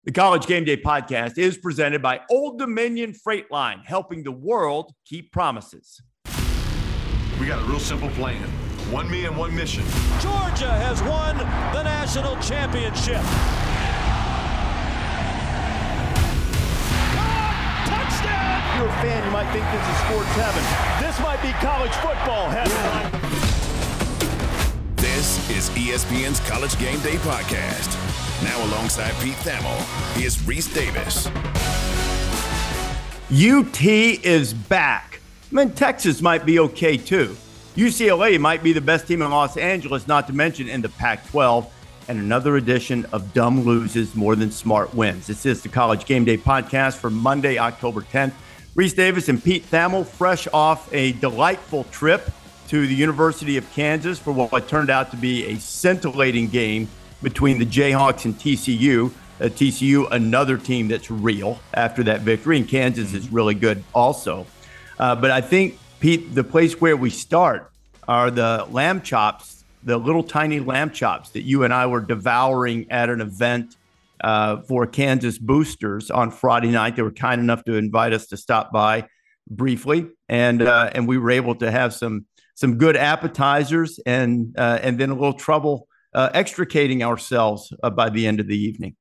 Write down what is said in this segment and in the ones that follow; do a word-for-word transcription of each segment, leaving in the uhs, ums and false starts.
The College Game Day podcast is presented by Old Dominion Freight Line, helping the world keep promises. We got a real simple plan. One me and one mission. Georgia has won the national championship. Touchdown! If you're a fan, you might think this is sports heaven. This might be college football heaven. This is E S P N's College Game Day podcast. Now alongside Pete Thamel, here's Reese Davis. U T is back. I mean, Texas might be okay too. U C L A might be the best team in Los Angeles, not to mention in the Pac twelve. And another edition of Dumb Loses More Than Smart Wins. This is the College Game Day podcast for Monday, October tenth. Reese Davis and Pete Thamel, fresh off a delightful trip to the University of Kansas for what turned out to be a scintillating game between the Jayhawks and T C U. Uh, T C U, another team that's real after that victory, and Kansas is really good also. Uh, but I think, Pete, the place where we start are the lamb chops, the little tiny lamb chops that you and I were devouring at an event uh, for Kansas boosters on Friday night. They were kind enough to invite us to stop by briefly, and uh, and we were able to have some some good appetizers and uh, and then a little trouble Uh, extricating ourselves uh, by the end of the evening.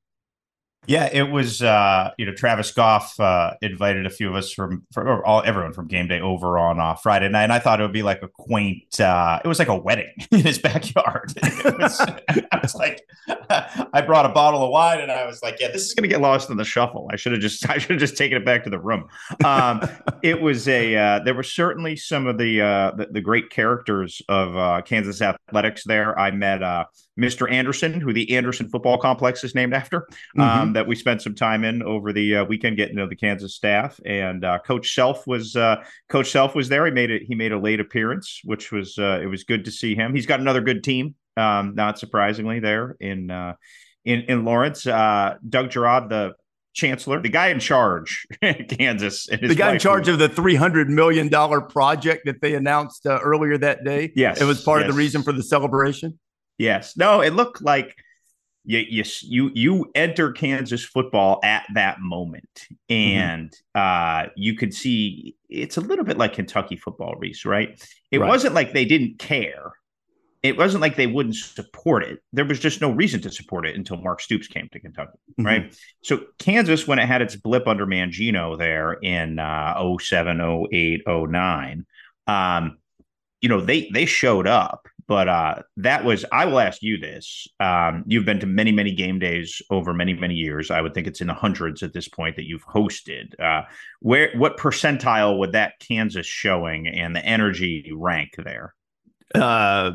Yeah, it was, uh, you know, Travis Goff uh, invited a few of us from, from or all everyone from Game Day over on uh, Friday night. And I thought it would be like a quaint, uh, it was like a wedding in his backyard. It was, I was like, I brought a bottle of wine and I was like, yeah, this is going to get lost in the shuffle. I should have just, I should have just taken it back to the room. Um, it was a, uh, there were certainly some of the, uh, the, the great characters of uh, Kansas athletics there. I met uh, Mister Anderson, who the Anderson Football Complex is named after. Um, mm-hmm. That we spent some time in over the uh, weekend getting to know the Kansas staff, and uh, Coach Self was uh, Coach Self was there. He made it. He made a late appearance, which was uh, it was good to see him. He's got another good team, um, not surprisingly, there in uh, in in Lawrence. Uh, Doug Gerard, the chancellor, the guy in charge, Kansas, and his the guy in charge who, of the three hundred million dollars project that they announced uh, earlier that day. Yes, it was part yes. of the reason for the celebration. Yes, no, it looked like. You, you you you enter Kansas football at that moment, and mm-hmm. uh, you could see it's a little bit like Kentucky football, Reese, right? It right. wasn't like they didn't care. It wasn't like they wouldn't support it. There was just no reason to support it until Mark Stoops came to Kentucky, mm-hmm. right? So Kansas, when it had its blip under Mangino there in uh, oh seven, oh eight, oh nine, um, you know, they they showed up. But uh, that was, I will ask you this. Um, you've been to many, many game days over many, many years. I would think it's in the hundreds at this point that you've hosted. Uh, where, what percentile would that Kansas showing and the energy rank there? Uh,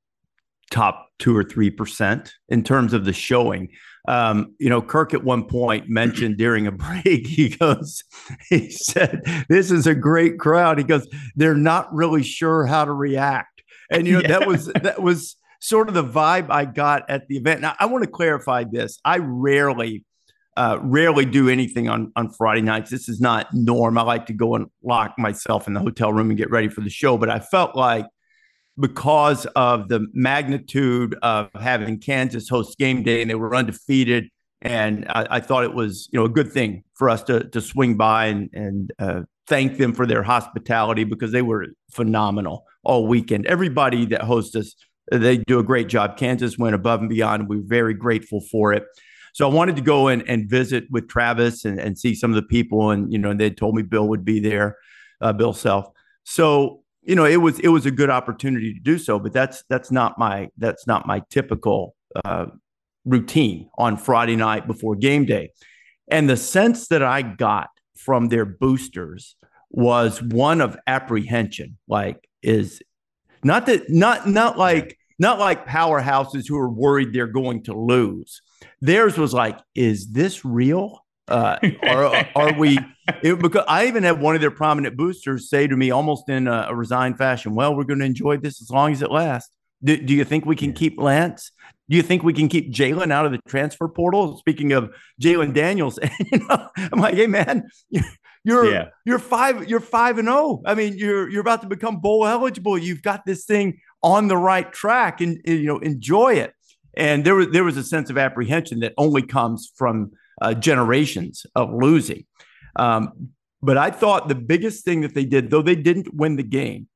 top two or three percent in terms of the showing. Um, you know, Kirk at one point mentioned during a break, he goes, he said, this is a great crowd. He goes, they're not really sure how to react. And, you know, yeah. that was that was sort of the vibe I got at the event. Now, I want to clarify this. I rarely, uh, rarely do anything on, on Friday nights. This is not norm. I like to go and lock myself in the hotel room and get ready for the show. But I felt like because of the magnitude of having Kansas host game day and they were undefeated, and I, I thought it was, you know, a good thing for us to to swing by and, and uh, thank them for their hospitality because they were phenomenal all weekend. Everybody that hosts us, they do a great job. Kansas went above and beyond, and we're very grateful for it. So I wanted to go in and visit with Travis and, and see some of the people. And, you know, they told me Bill would be there, uh, Bill Self. So, you know, it was it was a good opportunity to do so. But that's that's not my that's not my typical uh, routine on Friday night before game day. And the sense that I got from their boosters was one of apprehension. Like, is not that not not like not like powerhouses who are worried they're going to lose. Theirs was like, is this real? Uh, are, are we? It, because I even had one of their prominent boosters say to me, almost in a, a resigned fashion, "Well, we're going to enjoy this as long as it lasts." Do, do you think we can keep Lance? Do you think we can keep Jalen out of the transfer portal? Speaking of Jalen Daniels, you know, I'm like, hey man, you're yeah. you're five you're five and zero. I mean, you're you're about to become bowl eligible. You've got this thing on the right track, and, and you know, enjoy it. And there was there was a sense of apprehension that only comes from uh, generations of losing. Um, but I thought the biggest thing that they did, though they didn't win the game,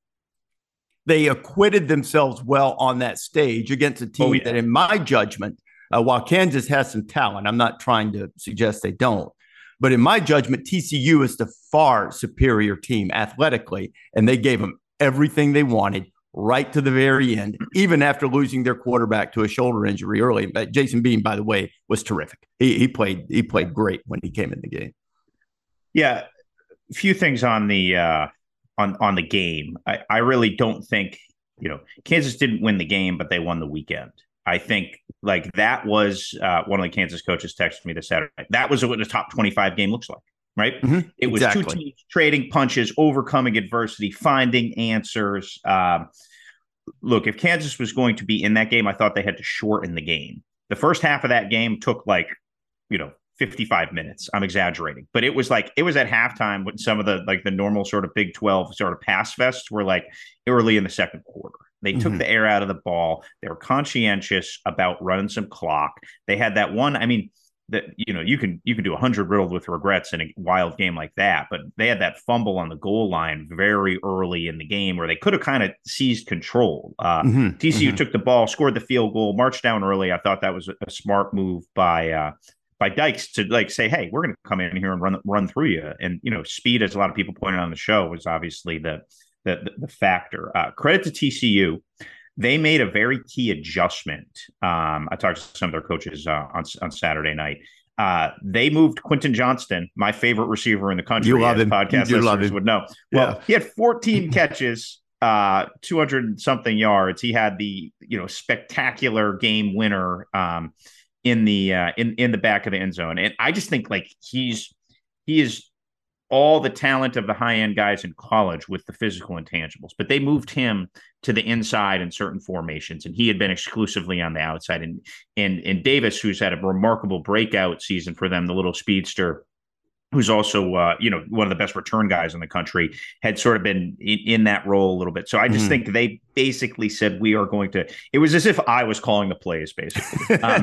they acquitted themselves well on that stage against a team oh, yeah. that, in my judgment, uh, while Kansas has some talent, I'm not trying to suggest they don't, but in my judgment, T C U is the far superior team athletically, and they gave them everything they wanted right to the very end, even after losing their quarterback to a shoulder injury early. But Jason Bean, by the way, was terrific. He, he played he played great when he came in the game. Yeah, a few things on the uh, on on the game. I, I really don't think, you know, Kansas didn't win the game, but they won the weekend. I think like that was uh, one of the Kansas coaches texted me this Saturday. That was what a top twenty-five game looks like, right? Mm-hmm. It was exactly. two teams trading punches, overcoming adversity, finding answers. Um, look, if Kansas was going to be in that game, I thought they had to shorten the game. The first half of that game took like, you know, fifty-five minutes. I'm exaggerating, but it was like it was at halftime when some of the like the normal sort of Big twelve sort of pass fests were like early in the second quarter. They mm-hmm. took the air out of the ball. They were conscientious about running some clock. They had that one. I mean, that you know, you can you can do a hundred riddled with regrets in a wild game like that, but they had that fumble on the goal line very early in the game where they could have kind of seized control. Uh, mm-hmm. T C U mm-hmm. took the ball, scored the field goal, marched down early. I thought that was a, a smart move by uh, by Dykes to like say, hey, we're going to come in here and run run through you. And you know, speed, as a lot of people pointed on the show, was obviously the the the, the factor. Uh, credit to T C U. They made a very key adjustment. Um, I talked to some of their coaches uh, on on Saturday night. Uh, they moved Quentin Johnston, my favorite receiver in the country. You love as him. Podcast you listeners would know. Well, yeah. he had fourteen catches, uh, two hundred something yards. He had the you know spectacular game winner um, in the uh, in in the back of the end zone, and I just think like he's he is all the talent of the high-end guys in college with the physical intangibles, but they moved him to the inside in certain formations, and he had been exclusively on the outside. And and and Davis, who's had a remarkable breakout season for them, the little speedster, who's also uh, you know one of the best return guys in the country, had sort of been in, in that role a little bit. So I just mm. think they basically said we are going to. It was as if I was calling the plays, basically. Um,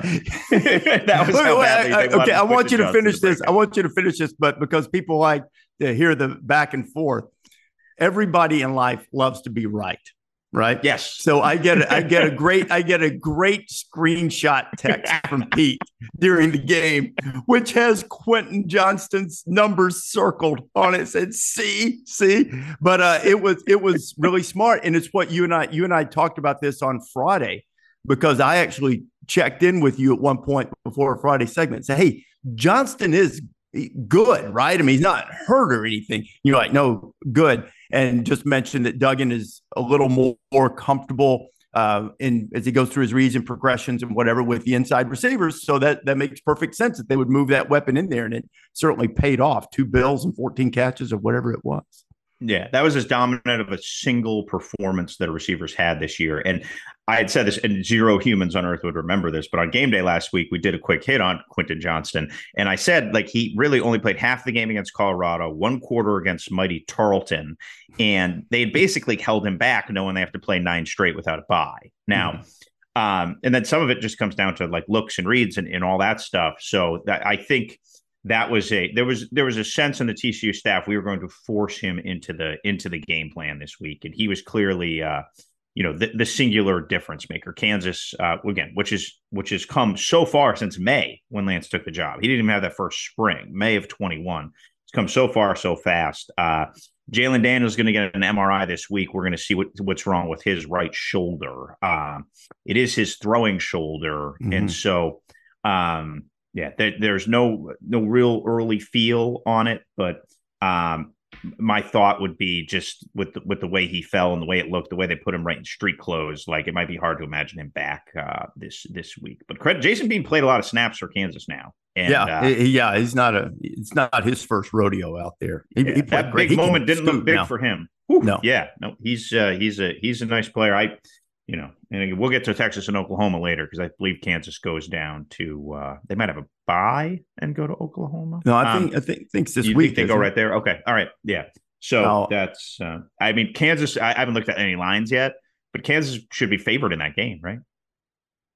that was how badly I, they okay. I want you to Johnson finish to this. I want you to finish this, but because people like to hear the back and forth, everybody in life loves to be right. Right. Yes. So I get I get a great I get a great screenshot text from Pete during the game, which has Quentin Johnston's numbers circled on it. It said see, see. But uh, it was it was really smart. And it's what you and I you and I talked about this on Friday, because I actually checked in with you at one point before a Friday segment and said, hey, Johnston is good, right? I mean, he's not hurt or anything. You're like, no, good. And just mentioned that Duggan is a little more, more comfortable uh, in as he goes through his reads and progressions and whatever with the inside receivers. So that that makes perfect sense that they would move that weapon in there, and it certainly paid off. Two bills and fourteen catches or whatever it was. Yeah, that was as dominant of a single performance that receivers had this year. And I had said this, and zero humans on earth would remember this, but on game day last week, we did a quick hit on Quentin Johnston. And I said, like, he really only played half the game against Colorado, one quarter against mighty Tarleton. And they had basically held him back, knowing they have to play nine straight without a bye. Now, mm-hmm. um, and then some of it just comes down to like looks and reads and, and all that stuff. So that, I think that was a there was there was a sense in the T C U staff we were going to force him into the into the game plan this week, and he was clearly uh, you know the, the singular difference maker. Kansas uh, again, which is which has come so far since May when Lance took the job. He didn't even have that first spring, May of twenty-one. It's come so far so fast. Uh, Jalen Daniels is going to get an M R I this week. We're going to see what, what's wrong with his right shoulder. Uh, it is his throwing shoulder, mm-hmm. and so. Um, Yeah, there, there's no no real early feel on it, but um, my thought would be just with the, with the way he fell and the way it looked, the way they put him right in street clothes, like it might be hard to imagine him back uh, this this week. But credit, Jason Bean played a lot of snaps for Kansas now. And, yeah, uh, he, yeah, he's not a it's not his first rodeo out there. He, yeah, he that great. big he moment didn't look big now. for him. Whew, no, yeah, no, he's uh, he's a he's a nice player. I. You know, and we'll get to Texas and Oklahoma later because I believe Kansas goes down to uh, they might have a bye and go to Oklahoma. No, I think um, I think thinks this you week think they go it? right there. Okay, all right, yeah. So oh. that's uh, I mean Kansas. I, I haven't looked at any lines yet, but Kansas should be favored in that game, right?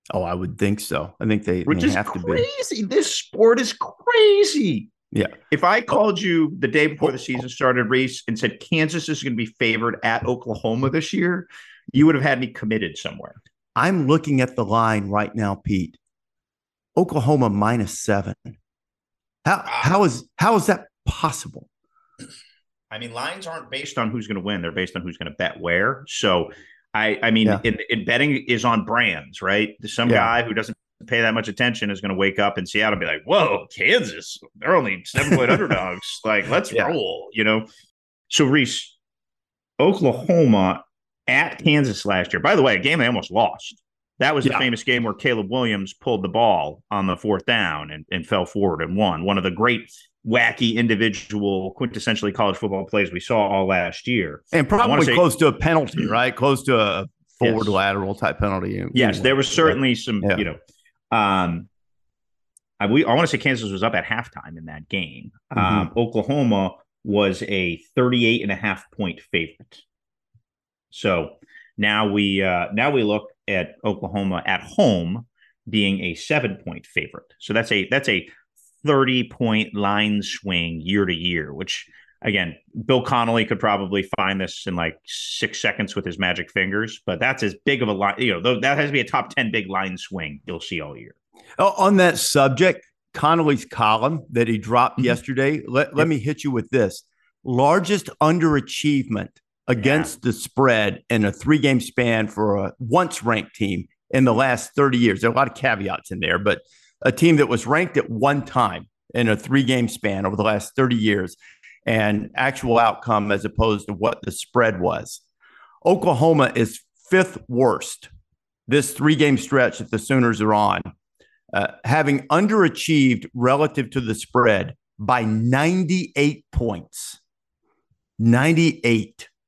Oh, I would think so. I think they, Which they is have crazy. to be. This sport is crazy. Yeah. If I called you the day before the season started, Reese, and said Kansas is going to be favored at Oklahoma this year, you would have had me committed somewhere. I'm looking at the line right now, Pete. Oklahoma minus seven. How how is how is that possible? I mean, lines aren't based on who's going to win; they're based on who's going to bet where. So, I I mean, yeah. in, in betting is on brands, right? Some yeah. guy who doesn't pay that much attention is going to wake up in Seattle and be like, "Whoa, Kansas! They're only seven point underdogs. Like, let's yeah. roll," you know. So, Reese, Oklahoma at Kansas last year. By the way, a game they almost lost. That was yeah. the famous game where Caleb Williams pulled the ball on the fourth down and, and fell forward and won. One of the great, wacky, individual, quintessentially college football plays we saw all last year. And probably say, close to a penalty, right? Close to a forward yes. lateral type penalty. Yes, there was certainly some, yeah. you know, um, I, we, I want to say Kansas was up at halftime in that game. Mm-hmm. Um, Oklahoma was a thirty-eight and a half point favorite. So now we uh, now we look at Oklahoma at home being a seven point favorite. So that's a that's a thirty point line swing year to year, which again, Bill Connolly could probably find this in like six seconds with his magic fingers, but that's as big of a line, you know, that has to be a top ten big line swing you'll see all year. Oh, on that subject, Connolly's column that he dropped mm-hmm. yesterday, let, yep. let me hit you with this. Largest underachievement against yeah. the spread in a three-game span for a once-ranked team in the last thirty years. There are a lot of caveats in there, but a team that was ranked at one time in a three-game span over the last thirty years and actual outcome as opposed to what the spread was. Oklahoma is fifth worst this three-game stretch that the Sooners are on, uh, having underachieved relative to the spread by ninety-eight points. ninety-eight.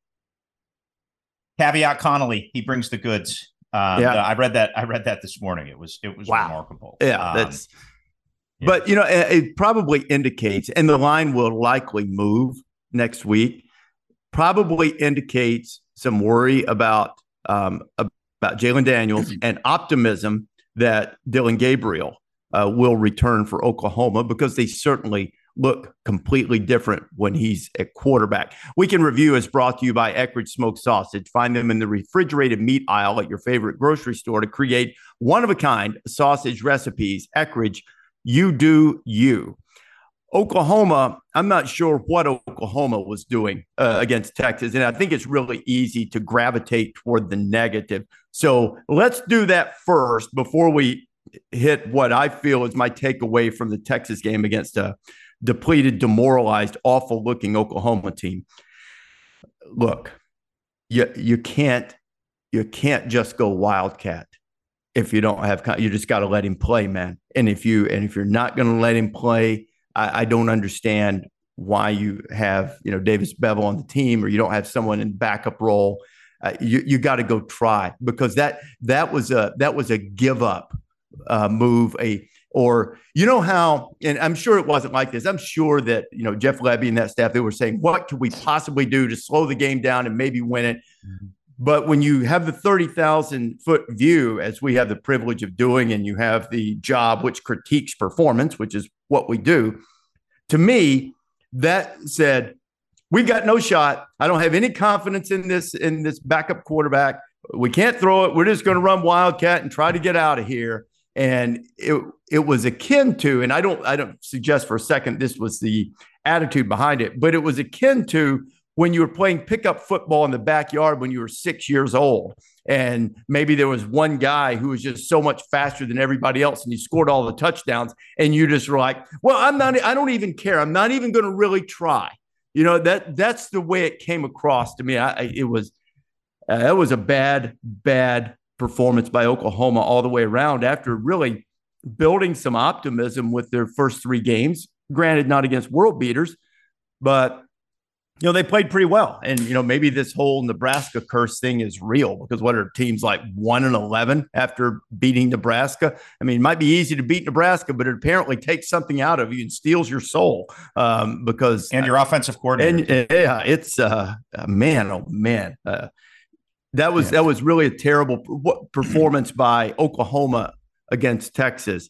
Caveat Connolly, he brings the goods. Um, yeah, I read that. I read that this morning. It was it was wow. remarkable. Yeah, um, that's. Yeah. But you know, it, it probably indicates, and the line will likely move next week. Probably indicates some worry about um, about Jalen Daniels and optimism that Dillon Gabriel uh, will return for Oklahoma because they certainly look completely different when he's at quarterback. Weekend Review is brought to you by Eckrich Smoked Sausage. Find them in the refrigerated meat aisle at your favorite grocery store to create one-of-a-kind sausage recipes. Eckrich, you do you. Oklahoma, I'm not sure what Oklahoma was doing uh, against Texas, and I think it's really easy to gravitate toward the negative. So let's do that first before we hit what I feel is my takeaway from the Texas game against a depleted, demoralized, awful-looking Oklahoma team. Look, you you can't you can't just go Wildcat if you don't have. You just got to let him play, man. And if you and if you're not going to let him play, I, I don't understand why you have you know Davis Bevel on the team or you don't have someone in backup role. Uh, you you got to go try because that that was a that was a give up uh, move. A Or, you know how, and I'm sure it wasn't like this. I'm sure that, you know, Jeff Lebby and that staff, they were saying, what could we possibly do to slow the game down and maybe win it? Mm-hmm. But when you have the thirty thousand foot view, as we have the privilege of doing, and you have the job which critiques performance, which is what we do, to me, that said, we got no shot. I don't have any confidence in this, in this backup quarterback. We can't throw it. We're just going to run Wildcat and try to get out of here. And it it was akin to, and I don't I don't suggest for a second this was the attitude behind it, but it was akin to when you were playing pickup football in the backyard when you were six years old, and maybe there was one guy who was just so much faster than everybody else, and he scored all the touchdowns, and you just were like, "Well, I'm not. I don't even care. I'm not even going to really try." You know that that's the way it came across to me. I, I it was uh, that was a bad bad. performance by Oklahoma all the way around after really building some optimism with their first three games. Granted, not against world beaters, but you know they played pretty well. And you know maybe this whole Nebraska curse thing is real because what are teams like one and eleven after beating Nebraska? I mean, it might be easy to beat Nebraska, but it apparently takes something out of you and steals your soul um, because and your uh, offensive coordinator. And, and yeah, it's uh, man, oh man. Uh, That was Yeah. that was really a terrible performance by Oklahoma against Texas.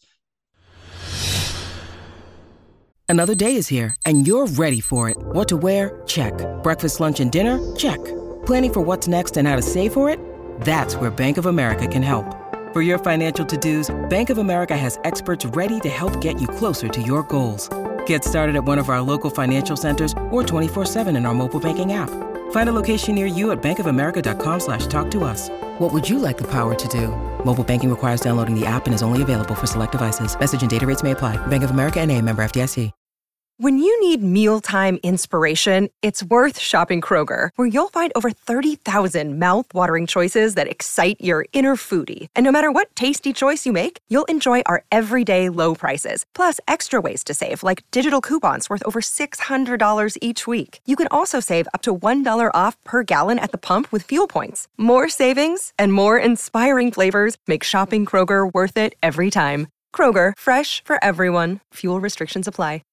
Another day is here, and you're ready for it. What to wear? Check. Breakfast, lunch, and dinner? Check. Planning for what's next and how to save for it? That's where Bank of America can help. For your financial to-dos, Bank of America has experts ready to help get you closer to your goals. Get started at one of our local financial centers or twenty-four seven in our mobile banking app. Find a location near you at bankofamerica.com slash talk to us. What would you like the power to do? Mobile banking requires downloading the app and is only available for select devices. Message and data rates may apply. Bank of America N A, member F D I C. When you need mealtime inspiration, it's worth shopping Kroger, where you'll find over thirty thousand mouth-watering choices that excite your inner foodie. And no matter what tasty choice you make, you'll enjoy our everyday low prices, plus extra ways to save, like digital coupons worth over six hundred dollars each week. You can also save up to one dollar off per gallon at the pump with fuel points. More savings and more inspiring flavors make shopping Kroger worth it every time. Kroger, fresh for everyone. Fuel restrictions apply.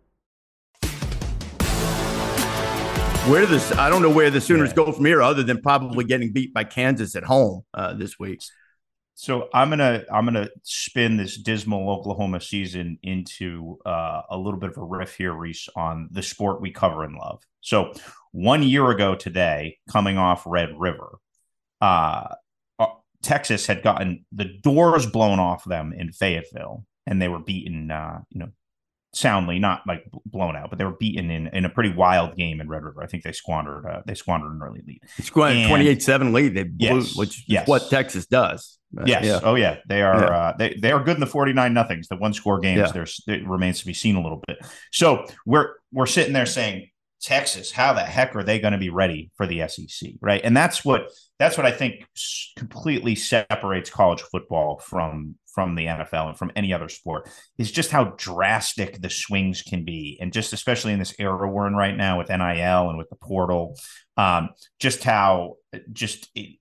Where this, I don't know where the Sooners yeah. go from here, other than probably getting beat by Kansas at home uh, this week. So I'm gonna I'm gonna spin this dismal Oklahoma season into uh, a little bit of a riff here, Reese, on the sport we cover and love. So one year ago today, coming off Red River, uh, uh, Texas had gotten the doors blown off them in Fayetteville, and they were beaten, uh, you know. soundly, not like blown out, but they were beaten in, in a pretty wild game in Red River. I think they squandered uh, they squandered an early lead. They squandered twenty-eight seven lead. They blew, yes, which yes. is what Texas does. Yes. Yeah. Oh yeah. They are yeah. uh, they they are good in the forty-nine nothings. The one score games. Yeah. There's it remains to be seen a little bit. So we're we're sitting there saying, Texas, how the heck are they going to be ready for the S E C, right? And that's what that's what I think completely separates college football from from the N F L and from any other sport, is just how drastic the swings can be, and just especially in this era we're in right now with N I L and with the portal, um, just how just it,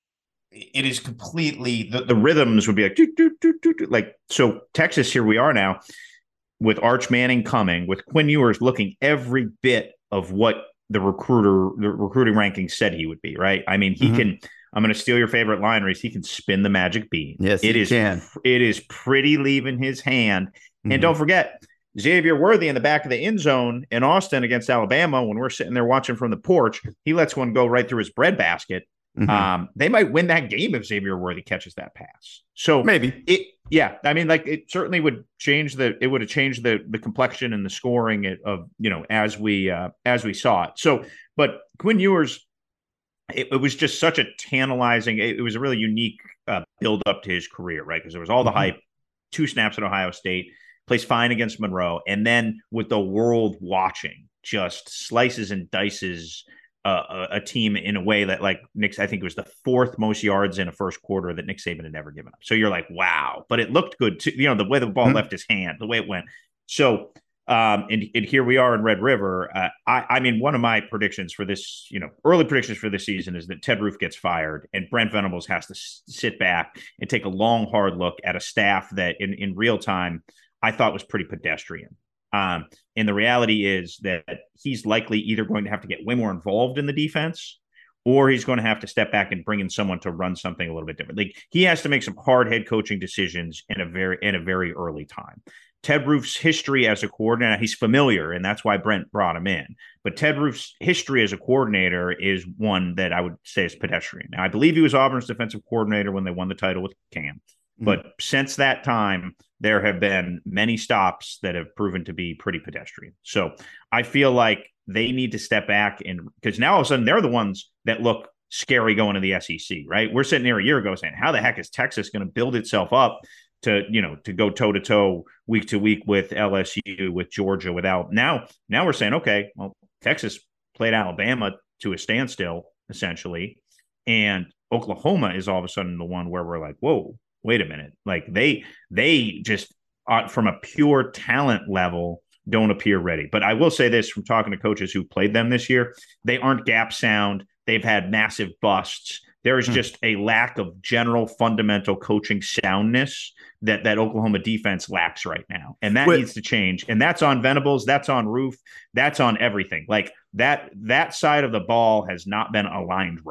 it is completely the, the rhythms would be like doo, doo, doo, doo, doo. Like so Texas, here we are now with Arch Manning coming, with Quinn Ewers looking every bit of what the recruiter, the recruiting rankings said he would be, right? I mean, he mm-hmm. can, I'm going to steal your favorite line, Reese. He can spin the magic bean. Yes, it he is, can. It is pretty leaving his hand. Mm-hmm. And don't forget, Xavier Worthy in the back of the end zone in Austin against Alabama, when we're sitting there watching from the porch, he lets one go right through his breadbasket. Mm-hmm. Um, they might win that game if Xavier Worthy catches that pass. So maybe it, yeah. I mean, like it certainly would change the, it would have changed the the complexion and the scoring of, you know, as we uh, as we saw it. So, but Quinn Ewers, it, it was just such a tantalizing. It, it was a really unique uh, build up to his career, right? Because there was all the mm-hmm. hype, two snaps at Ohio State, plays fine against Monroe, and then with the world watching, just slices and dices. Uh, a, a team in a way that, like Nick, I think it was the fourth most yards in a first quarter that Nick Saban had never given up. So you're like, wow, but it looked good too. You know, the way the ball mm-hmm. left his hand, the way it went. So, um, and, and here we are in Red River. Uh, I, I mean, one of my predictions for this, you know, early predictions for this season is that Ted Roof gets fired and Brent Venables has to s- sit back and take a long, hard look at a staff that in, in real time I thought was pretty pedestrian. Um, and the reality is that he's likely either going to have to get way more involved in the defense, or he's going to have to step back and bring in someone to run something a little bit different. Like he has to make some hard head coaching decisions in a very in a very early time. Ted Roof's history as a coordinator, he's familiar, and that's why Brent brought him in. But Ted Roof's history as a coordinator is one that I would say is pedestrian. Now, I believe he was Auburn's defensive coordinator when they won the title with Cam. But since that time, there have been many stops that have proven to be pretty pedestrian. So I feel like they need to step back, and because now all of a sudden they're the ones that look scary going to the S E C, right? We're sitting here a year ago saying, how the heck is Texas going to build itself up to, you know, to go toe to toe week to week with L S U, with Georgia, without now, now we're saying, okay, well, Texas played Alabama to a standstill essentially. And Oklahoma is all of a sudden the one where we're like, whoa, wait a minute. Like they, they just uh, from a pure talent level don't appear ready. But I will say this from talking to coaches who played them this year, they aren't gap sound. They've had massive busts. There is just a lack of general fundamental coaching soundness that that Oklahoma defense lacks right now. And that Wait. needs to change. And that's on Venables. That's on Roof. That's on everything. Like that, that side of the ball has not been aligned right.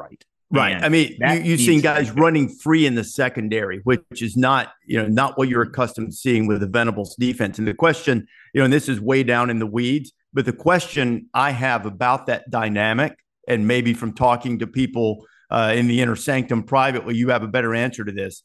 Right. And I mean, you, you've needs seen to guys be- running free in the secondary, which is not, you know, not what you're accustomed to seeing with the Venables defense. And the question, you know, and this is way down in the weeds, but the question I have about that dynamic, and maybe from talking to people uh, in the inner sanctum privately, you have a better answer to this.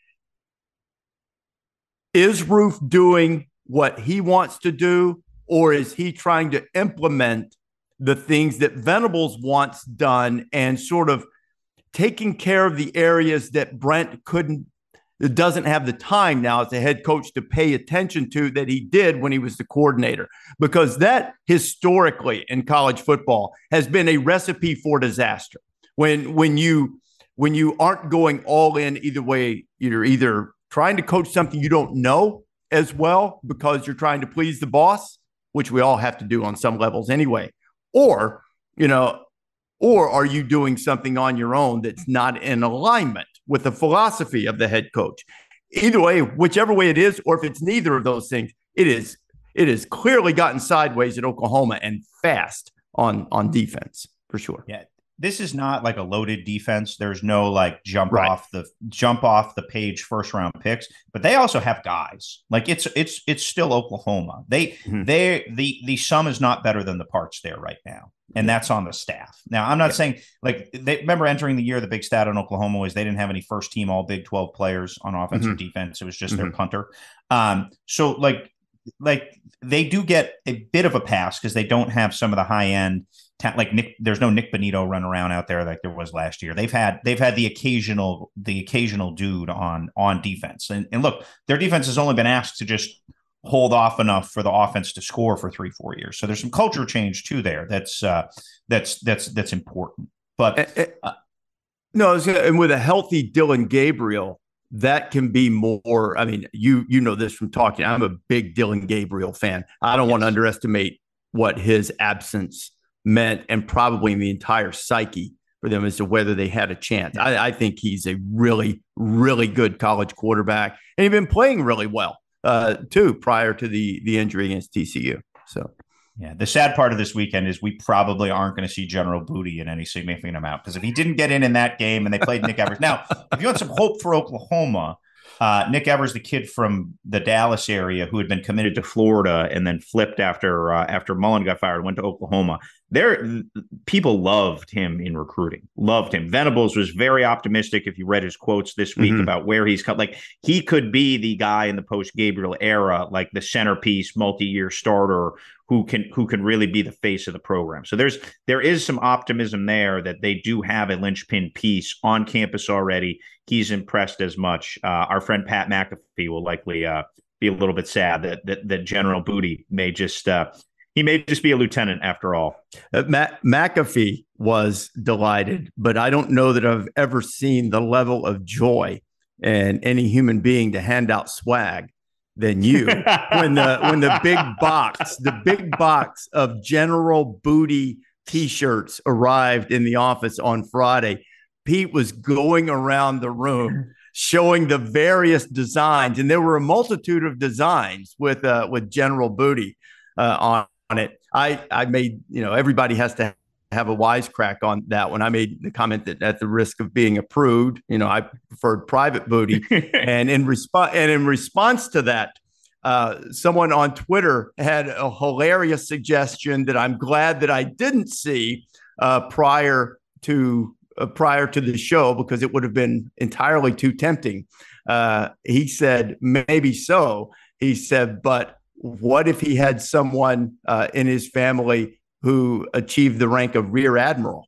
Is Roof doing what he wants to do, or is he trying to implement the things that Venables wants done and sort of taking care of the areas that Brent couldn't, that doesn't have the time now as a head coach to pay attention to that he did when he was the coordinator? Because that historically in college football has been a recipe for disaster. When when you when you aren't going all in either way, you're either trying to coach something you don't know as well because you're trying to please the boss, which we all have to do on some levels anyway, or you know. Or are you doing something on your own that's not in alignment with the philosophy of the head coach? Either way, whichever way it is, or if it's neither of those things, it is it has clearly gotten sideways at Oklahoma and fast on on defense for sure. Yeah. This is not like a loaded defense. There's no like jump Right. off the jump off the page first round picks, but they also have guys. Like it's it's it's still Oklahoma. They Mhm. they the the sum is not better than the parts there right now. And that's on the staff. Now, I'm not Yeah. saying like they remember entering the year, the big stat on Oklahoma was they didn't have any first team all Big twelve players on offense Mhm. or defense. It was just their Mhm. punter. Um, so like like they do get a bit of a pass because they don't have some of the high end ta- like Nick. There's no Nick Benito run around out there like there was last year. They've had they've had the occasional the occasional dude on on defense. And and look, their defense has only been asked to just hold off enough for the offense to score for three four years. So there's some culture change too there. That's uh, that's that's that's important. But Eh, eh, no, I was gonna- and with a healthy Dylan Gabriel, that can be more. I mean, you you know this from talking. I'm a big Dylan Gabriel fan. I don't want to Yes. underestimate what his absence meant, and probably in the entire psyche for them as to whether they had a chance. I, I think he's a really, really good college quarterback, and he's been playing really well uh, too prior to the the injury against T C U. So. yeah, the sad part of this weekend is we probably aren't going to see General Booty in any significant amount because if he didn't get in in that game and they played Nick Evers. Now, if you want some hope for Oklahoma, uh, Nick Evers, the kid from the Dallas area who had been committed to Florida and then flipped after uh, after Mullen got fired, went to Oklahoma. There, people loved him in recruiting, loved him. Venables was very optimistic. If you read his quotes this week Mhm. about where he's cut, like he could be the guy in the post Gabriel era, like the centerpiece, multi-year starter who can who can really be the face of the program. So there's there is some optimism there that they do have a linchpin piece on campus already. He's impressed as much. Uh, our friend Pat McAfee will likely uh, be a little bit sad that that, that General Booty may just uh, he may just be a lieutenant after all. Uh, Matt McAfee was delighted, but I don't know that I've ever seen the level of joy in any human being to hand out swag than you when the when the big box, the big box of General Booty T-shirts arrived in the office on Friday. Pete was going around the room showing the various designs, and there were a multitude of designs with uh, with General Booty uh, on. on it. I, I made, you know, everybody has to have a wisecrack on that one. I made the comment that at the risk of being approved, you know, I preferred private booty. and in response, and in response to that, uh, someone on Twitter had a hilarious suggestion that I'm glad that I didn't see uh, prior to uh, prior to the show because it would have been entirely too tempting. Uh, he said, maybe so. He said, but what if he had someone uh, in his family who achieved the rank of rear admiral?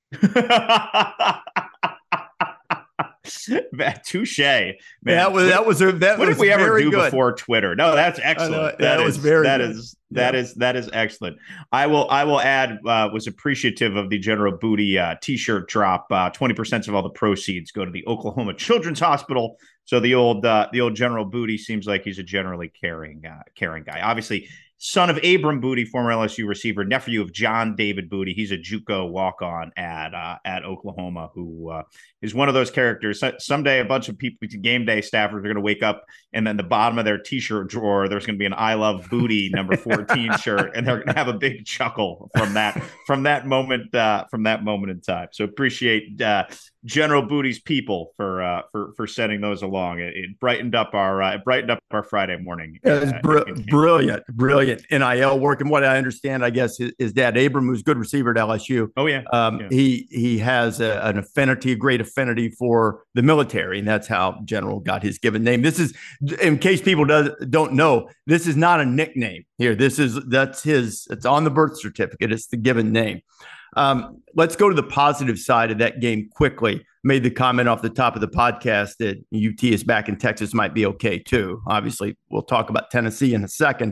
Touche, man. That was that was a, that what was did we ever very do good. before Twitter? No, that's excellent. know, that that was is, very that good. is that Yeah. is that is excellent. I will I will add uh, was appreciative of the General Booty uh, T-shirt drop. Uh, Twenty percent of all the proceeds go to the Oklahoma Children's Hospital. So the old uh, the old General Booty seems like he's a generally caring uh, caring guy. Obviously, son of Abram Booty, former L S U receiver, nephew of John David Booty. He's a JUCO walk-on at uh, at Oklahoma, who uh, is one of those characters. Someday, a bunch of people, game day staffers, are going to wake up, and then the bottom of their T-shirt drawer, there's going to be an "I Love Booty" number fourteen shirt, and they're going to have a big chuckle from that from that moment uh, from that moment in time. So appreciate uh, General Booty's people for uh, for for sending those along. It, it brightened up our uh, it brightened up our Friday morning. It was uh, br- brilliant, brilliant N I L work. And what I understand, I guess, his, his dad Abram, who's a good receiver at L S U. Oh yeah, um, yeah. he he has a, an affinity, a great affinity for the military, and that's how General got his given name. This is, in case people does, don't know, this is not a nickname here. This is that's his. It's on the birth certificate. It's the given name. Um, let's go to the positive side of that game quickly. Made the comment off the top of the podcast that U T is back in Texas might be okay too. Obviously, we'll talk about Tennessee in a second.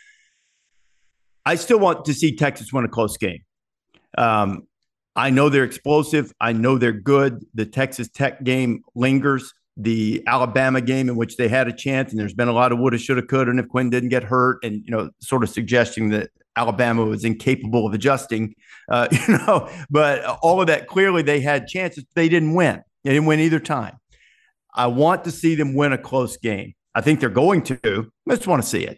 I still want to see Texas win a close game. Um, I know they're explosive. I know they're good. The Texas Tech game lingers. The Alabama game in which they had a chance, and there's been a lot of woulda, shoulda, coulda, and if Quinn didn't get hurt, and you know, sort of suggesting that Alabama was incapable of adjusting, uh, you know, but all of that, clearly they had chances. They didn't win. They didn't win either time. I want to see them win a close game. I think they're going to. I just want to see it.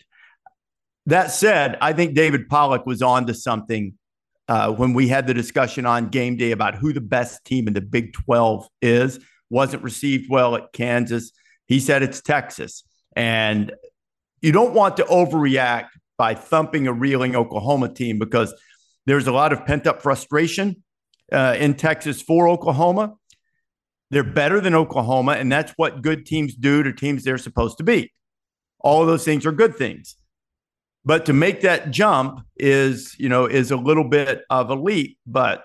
That said, I think David Pollack was on to something uh, when we had the discussion on game day about who the best team in the Big twelve is. Wasn't received well at Kansas. He said it's Texas. And you don't want to overreact by thumping a reeling Oklahoma team, because there's a lot of pent-up frustration uh, in Texas for Oklahoma. They're better than Oklahoma, and that's what good teams do to teams they're supposed to beat. All of those things are good things. But to make that jump is, you know, is a little bit of a leap. But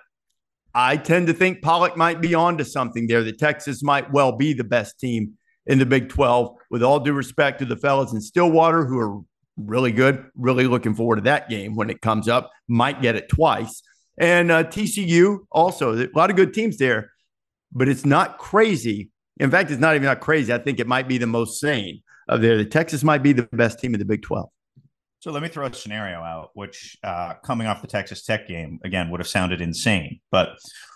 I tend to think Pollack might be onto something there, that Texas might well be the best team in the Big twelve, with all due respect to the fellas in Stillwater, who are really good. Really looking forward to that game when it comes up. Might get it twice. And uh, T C U also, a lot of good teams there, but it's not crazy. In fact, it's not even not crazy. I think it might be the most sane of there. The Texas might be the best team in the Big twelve. So let me throw a scenario out, which uh, coming off the Texas Tech game, again, would have sounded insane. But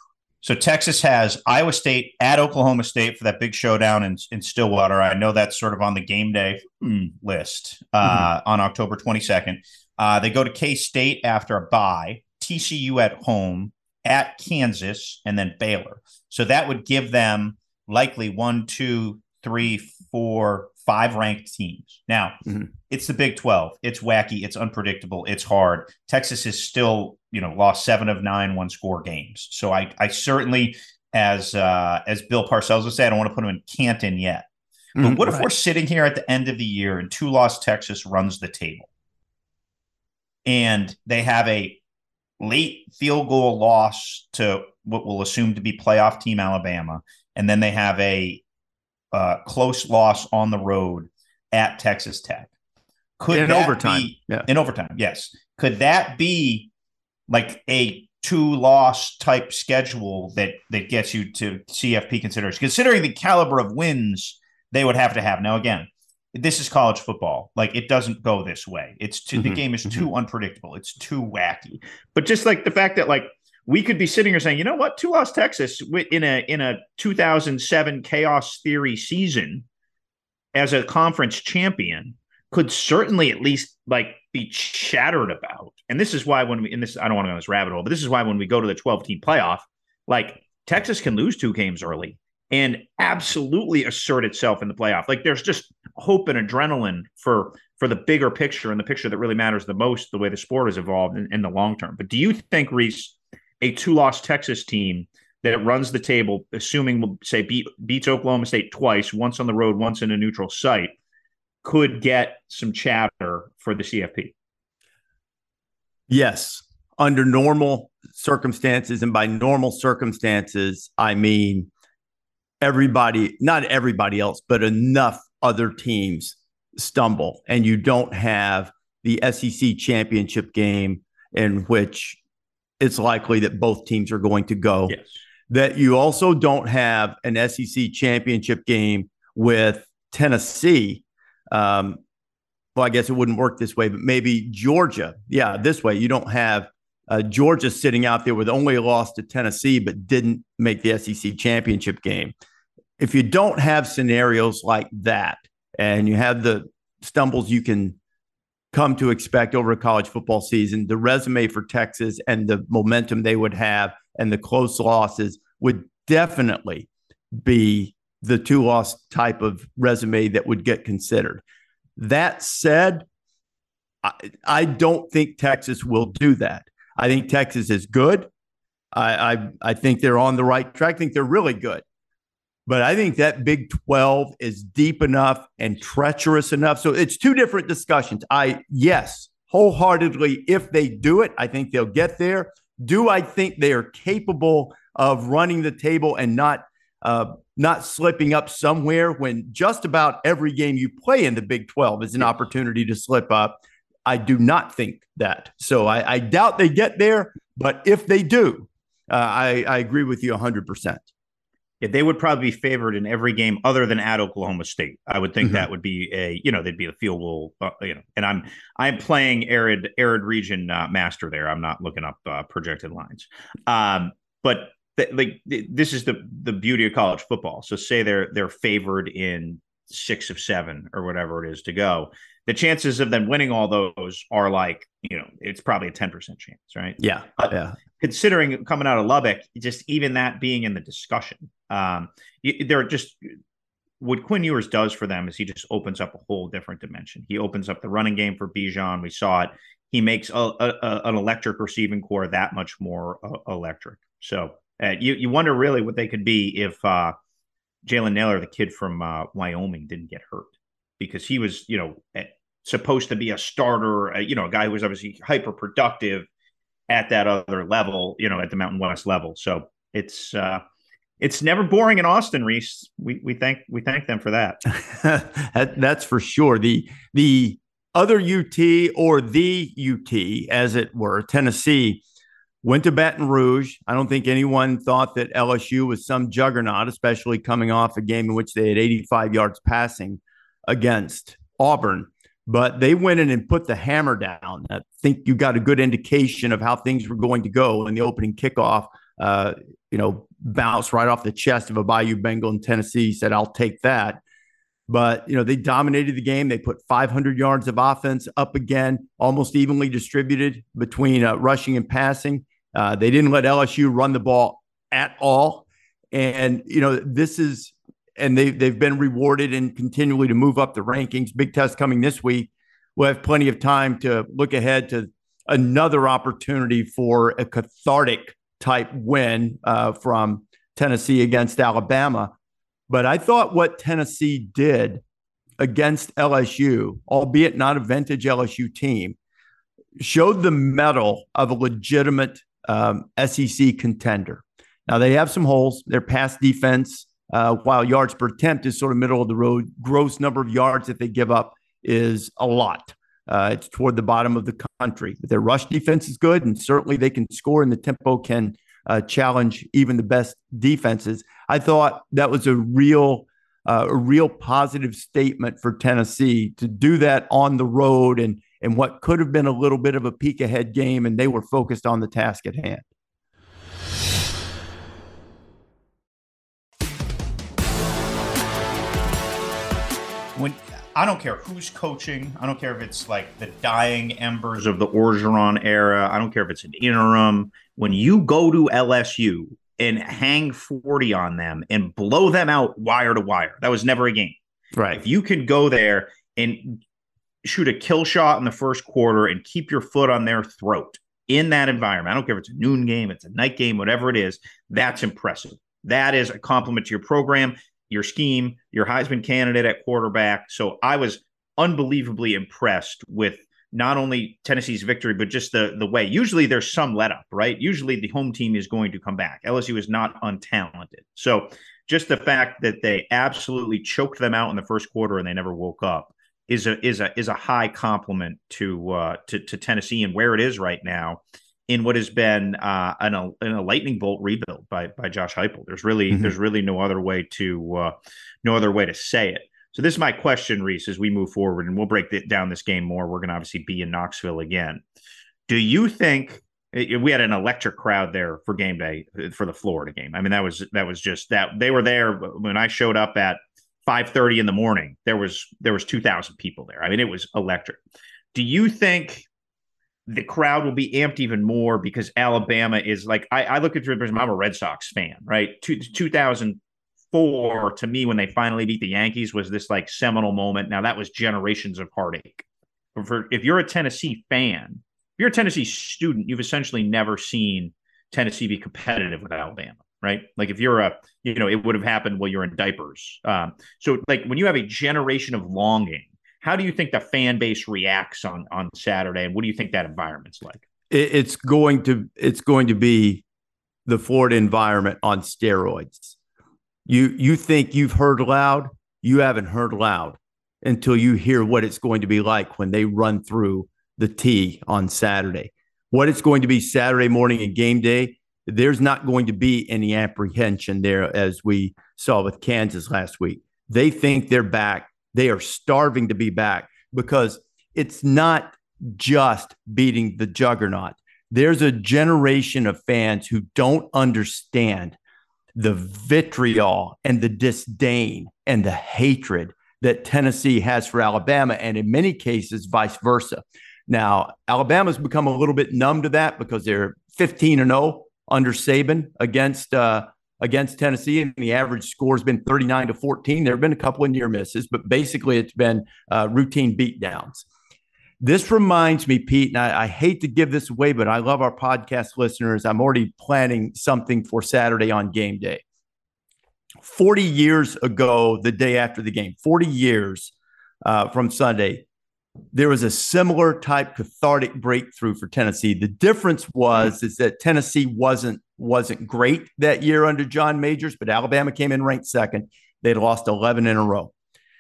so Texas has Iowa State at Oklahoma State for that big showdown in, in Stillwater. I know that's sort of on the game day hmm, list uh, mm-hmm. on October twenty-second. Uh, they go to K-State after a bye, T C U at home, at Kansas, and then Baylor. So that would give them likely one, two, three, four, five ranked teams. Now, mm-hmm. it's the Big twelve. It's wacky. It's unpredictable. It's hard. Texas is still, you know, lost seven of nine one score games. So I, I certainly, as uh, as Bill Parcells would say, I don't want to put him in Canton yet. But mm-hmm. what if right. we're sitting here at the end of the year and two-loss Texas runs the table, and they have a late field goal loss to what we'll assume to be playoff team Alabama, and then they have a Uh, close loss on the road at Texas Tech? Could in that overtime? Be, yeah. In overtime, yes. Could that be like a two-loss type schedule that that gets you to C F P consideration, considering the caliber of wins they would have to have? Now, again, this is college football. Like, it doesn't go this way. It's too, mm-hmm. the game is too mm-hmm. unpredictable. It's too wacky. But just like the fact that, like, we could be sitting here saying, you know what, two-loss Texas in a in a two thousand seven chaos theory season as a conference champion could certainly at least like be chattered about. And this is why when we, and this, I don't want to go on this rabbit hole, but this is why when we go to the twelve-team playoff, like Texas can lose two games early and absolutely assert itself in the playoff. Like, there's just hope and adrenaline for for the bigger picture and the picture that really matters the most, the way the sport has evolved in, in the long term. But do you think, Reese, a two-loss Texas team that runs the table, assuming we'll say beat, beats Oklahoma State twice, once on the road, once in a neutral site, could get some chatter for the C F P? Yes, under normal circumstances. And by normal circumstances, I mean everybody, not everybody else, but enough other teams stumble, and you don't have the S E C championship game in which it's likely that both teams are going to go. Yes. That you also don't have an S E C championship game with Tennessee, um, well, I guess it wouldn't work this way, but maybe Georgia. Yeah, this way. You don't have uh, Georgia sitting out there with only a loss to Tennessee, but didn't make the S E C championship game. If you don't have scenarios like that, and you have the stumbles you can come to expect over a college football season, the resume for Texas and the momentum they would have and the close losses would definitely be the two-loss type of resume that would get considered. That said, I, I don't think Texas will do that. I think Texas is good. I, I I think they're on the right track. I think they're really good. But I think that Big twelve is deep enough and treacherous enough. So it's two different discussions. I, yes, wholeheartedly, if they do it, I think they'll get there. Do I think they are capable of running the table and not uh, not slipping up somewhere when just about every game you play in the Big twelve is an opportunity to slip up? I do not think that. So I, I doubt they get there. But if they do, uh, I, I agree with you one hundred percent. Yeah, they would probably be favored in every game other than at Oklahoma State. I would think mm-hmm. that would be a, you know, they'd be a field goal, uh, you know, and I'm, I'm playing arid, arid region uh, master there. I'm not looking up uh, projected lines. Um, but th- like th- this is the, the beauty of college football. So say they're, they're favored in six of seven or whatever it is to go. The chances of them winning all those are like, you know, it's probably a ten percent chance, right? Yeah. But yeah. Considering coming out of Lubbock, just even that being in the discussion, um, they're just what Quinn Ewers does for them is he just opens up a whole different dimension. He opens up the running game for Bijan. We saw it. He makes a, a, an electric receiving core that much more uh, electric. So uh, you, you wonder really what they could be if uh, Jalen Nailor, the kid from uh, Wyoming, didn't get hurt. Because he was, you know, supposed to be a starter, uh, you know, a guy who was obviously hyper productive at that other level, you know, at the Mountain West level. So it's uh, it's never boring in Austin, Reese. We we thank we thank them for that. that that's for sure. The the other U T or the U T, as it were, Tennessee, went to Baton Rouge. I don't think anyone thought that L S U was some juggernaut, especially coming off a game in which they had eighty-five yards passing against Auburn, but they went in and put the hammer down. I think you got a good indication of how things were going to go in the opening kickoff. Uh, you know, bounced right off the chest of a Bayou Bengal in Tennessee. Said, "I'll take that." But you know, they dominated the game. They put five hundred yards of offense up again, almost evenly distributed between uh, rushing and passing. Uh, they didn't let L S U run the ball at all, and you know, this is. And they, they've been rewarded and continually to move up the rankings. Big test coming this week. We'll have plenty of time to look ahead to another opportunity for a cathartic type win uh, from Tennessee against Alabama. But I thought what Tennessee did against L S U, albeit not a vintage L S U team, showed the mettle of a legitimate um, S E C contender. Now, they have some holes. Their pass defense, Uh, while yards per attempt is sort of middle of the road, gross number of yards that they give up is a lot. Uh, it's toward the bottom of the country. Their rush defense is good, and certainly they can score, and the tempo can uh, challenge even the best defenses. I thought that was a real, uh, a real positive statement for Tennessee to do that on the road, and and what could have been a little bit of a peek ahead game, and they were focused on the task at hand. When I don't care who's coaching, I don't care if it's like the dying embers of the Orgeron era, I don't care if it's an interim. When you go to L S U and hang forty on them and blow them out wire to wire, that was never a game. Right. If you can go there and shoot a kill shot in the first quarter and keep your foot on their throat in that environment, I don't care if it's a noon game, it's a night game, whatever it is, that's impressive. That is a compliment to your program, your scheme, your Heisman candidate at quarterback. So I was unbelievably impressed with not only Tennessee's victory, but just the, the way. Usually there's some let up, right? Usually the home team is going to come back. L S U is not untalented. So just the fact that they absolutely choked them out in the first quarter and they never woke up is a is a is a high compliment to uh, to, to Tennessee and where it is right now in what has been uh, an, a, an a lightning bolt rebuild by by Josh Heupel. There's really mm-hmm. there's really no other way to uh, no other way to say it. So this is my question, Reese, as we move forward, and we'll break down this game more. We're going to obviously be in Knoxville again. Do you think we had an electric crowd there for game day for the Florida game? I mean, that was that was just that they were there when I showed up at five thirty in the morning. There was there was two thousand people there. I mean, it was electric. Do you think the crowd will be amped even more because Alabama is like I, I look at it. I'm a Red Sox fan, right? Two, two thousand four to me when they finally beat the Yankees was this like seminal moment. Now that was generations of heartache. But for if you're a Tennessee fan. If you're a Tennessee student, you've essentially never seen Tennessee be competitive with Alabama, right? Like if you're a, you know, it would have happened while you're in diapers. Um, so like when you have a generation of longing, how do you think the fan base reacts on, on Saturday? And what do you think that environment's like? It's going to, it's going to be the Florida environment on steroids. You, you think you've heard loud, you haven't heard loud until you hear what it's going to be like when they run through the tee on Saturday. What it's going to be Saturday morning and game day, there's not going to be any apprehension there as we saw with Kansas last week. They think they're back. They are starving to be back because it's not just beating the juggernaut. There's a generation of fans who don't understand the vitriol and the disdain and the hatred that Tennessee has for Alabama, and in many cases, vice versa. Now, Alabama's become a little bit numb to that because they're fifteen and oh under Saban against uh, against Tennessee, and the average score has been thirty-nine to fourteen. There have been a couple of near misses, but basically it's been uh, routine beatdowns. This reminds me, Pete, and I, I hate to give this away, but I love our podcast listeners. I'm already planning something for Saturday on game day. forty years ago, the day after the game, forty years uh, from Sunday, there was a similar type cathartic breakthrough for Tennessee. The difference was is that Tennessee wasn't wasn't great that year under John Majors, but Alabama came in ranked second. They'd lost eleven in a row.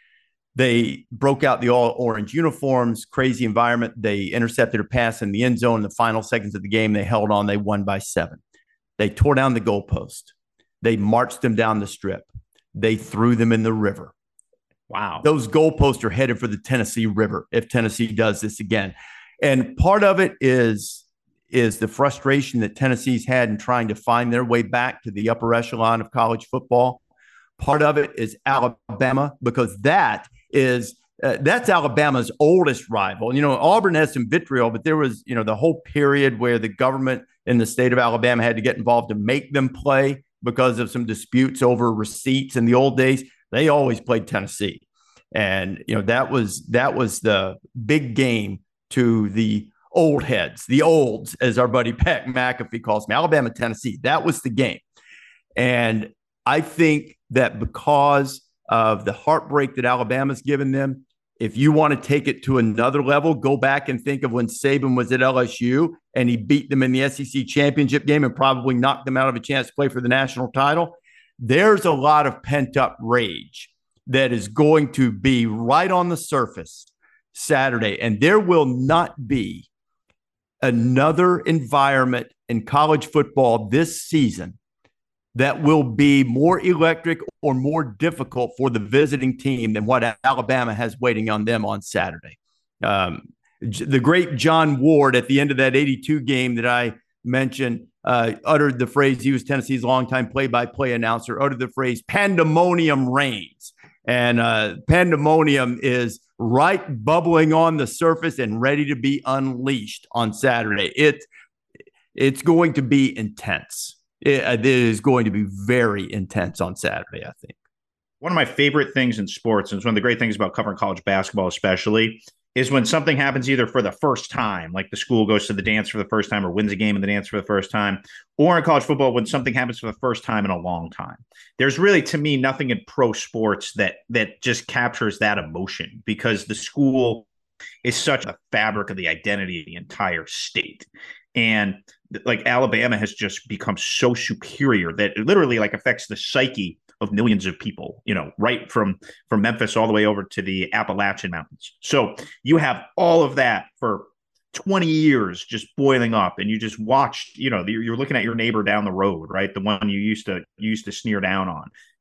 They broke out the all-orange uniforms, crazy environment. They intercepted a pass in the end zone in the final seconds of the game. They held on. They won by seven. They tore down the goalpost. They marched them down the strip. They threw them in the river. Wow. Those goalposts are headed for the Tennessee River if Tennessee does this again. And part of it is, is the frustration that Tennessee's had in trying to find their way back to the upper echelon of college football. Part of it is Alabama, because that is uh, that's Alabama's oldest rival. You know, Auburn has some vitriol, but there was, you know, the whole period where the government in the state of Alabama had to get involved to make them play because of some disputes over receipts in the old days. They always played Tennessee. And, you know, that was that was the big game to the old heads, the olds, as our buddy Pat McAfee calls them, Alabama, Tennessee. That was the game. And I think that because of the heartbreak that Alabama's given them, if you want to take it to another level, go back and think of when Saban was at L S U and he beat them in the S E C championship game and probably knocked them out of a chance to play for the national title. There's a lot of pent-up rage that is going to be right on the surface Saturday. And there will not be another environment in college football this season that will be more electric or more difficult for the visiting team than what Alabama has waiting on them on Saturday. Um, the great John Ward at the end of that eighty-two game that I mentioned uh, uttered the phrase, he was Tennessee's longtime play-by-play announcer, uttered the phrase, pandemonium reigns. And uh, pandemonium is right bubbling on the surface and ready to be unleashed on Saturday. It, it's going to be intense. It is going to be very intense on Saturday, I think. One of my favorite things in sports, and it's one of the great things about covering college basketball especially, is when something happens either for the first time, like the school goes to the dance for the first time or wins a game in the dance for the first time, or in college football when something happens for the first time in a long time. There's really, to me, nothing in pro sports that that just captures that emotion, because the school is such a fabric of the identity of the entire state. And like Alabama has just become so superior that it literally like affects the psyche of millions of people, you know, right from, from Memphis all the way over to the Appalachian Mountains. So you have all of that for twenty years just boiling up, and you just watched, you know, you're looking at your neighbor down the road, right? The one you used to you used to sneer down on, become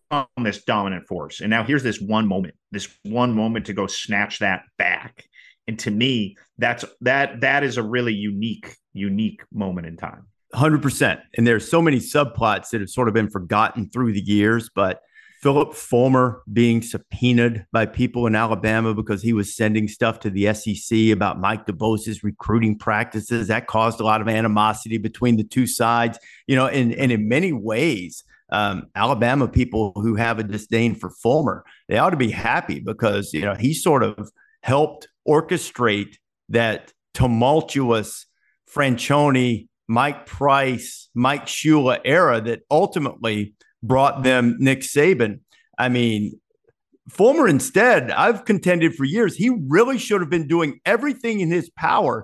this dominant force. And now here's this one moment, this one moment to go snatch that back. And to me, that's that that is a really unique, unique moment in time. one hundred percent. And there's so many subplots that have sort of been forgotten through the years, but Philip Fulmer being subpoenaed by people in Alabama because he was sending stuff to the S E C about Mike DeBosa's recruiting practices, that caused a lot of animosity between the two sides. You know, and, and in many ways, um, Alabama people who have a disdain for Fulmer, they ought to be happy because, you know, he sort of helped orchestrate that tumultuous Franchione, Mike Price, Mike Shula era that ultimately brought them Nick Saban. I mean, Fulmer instead, I've contended for years, he really should have been doing everything in his power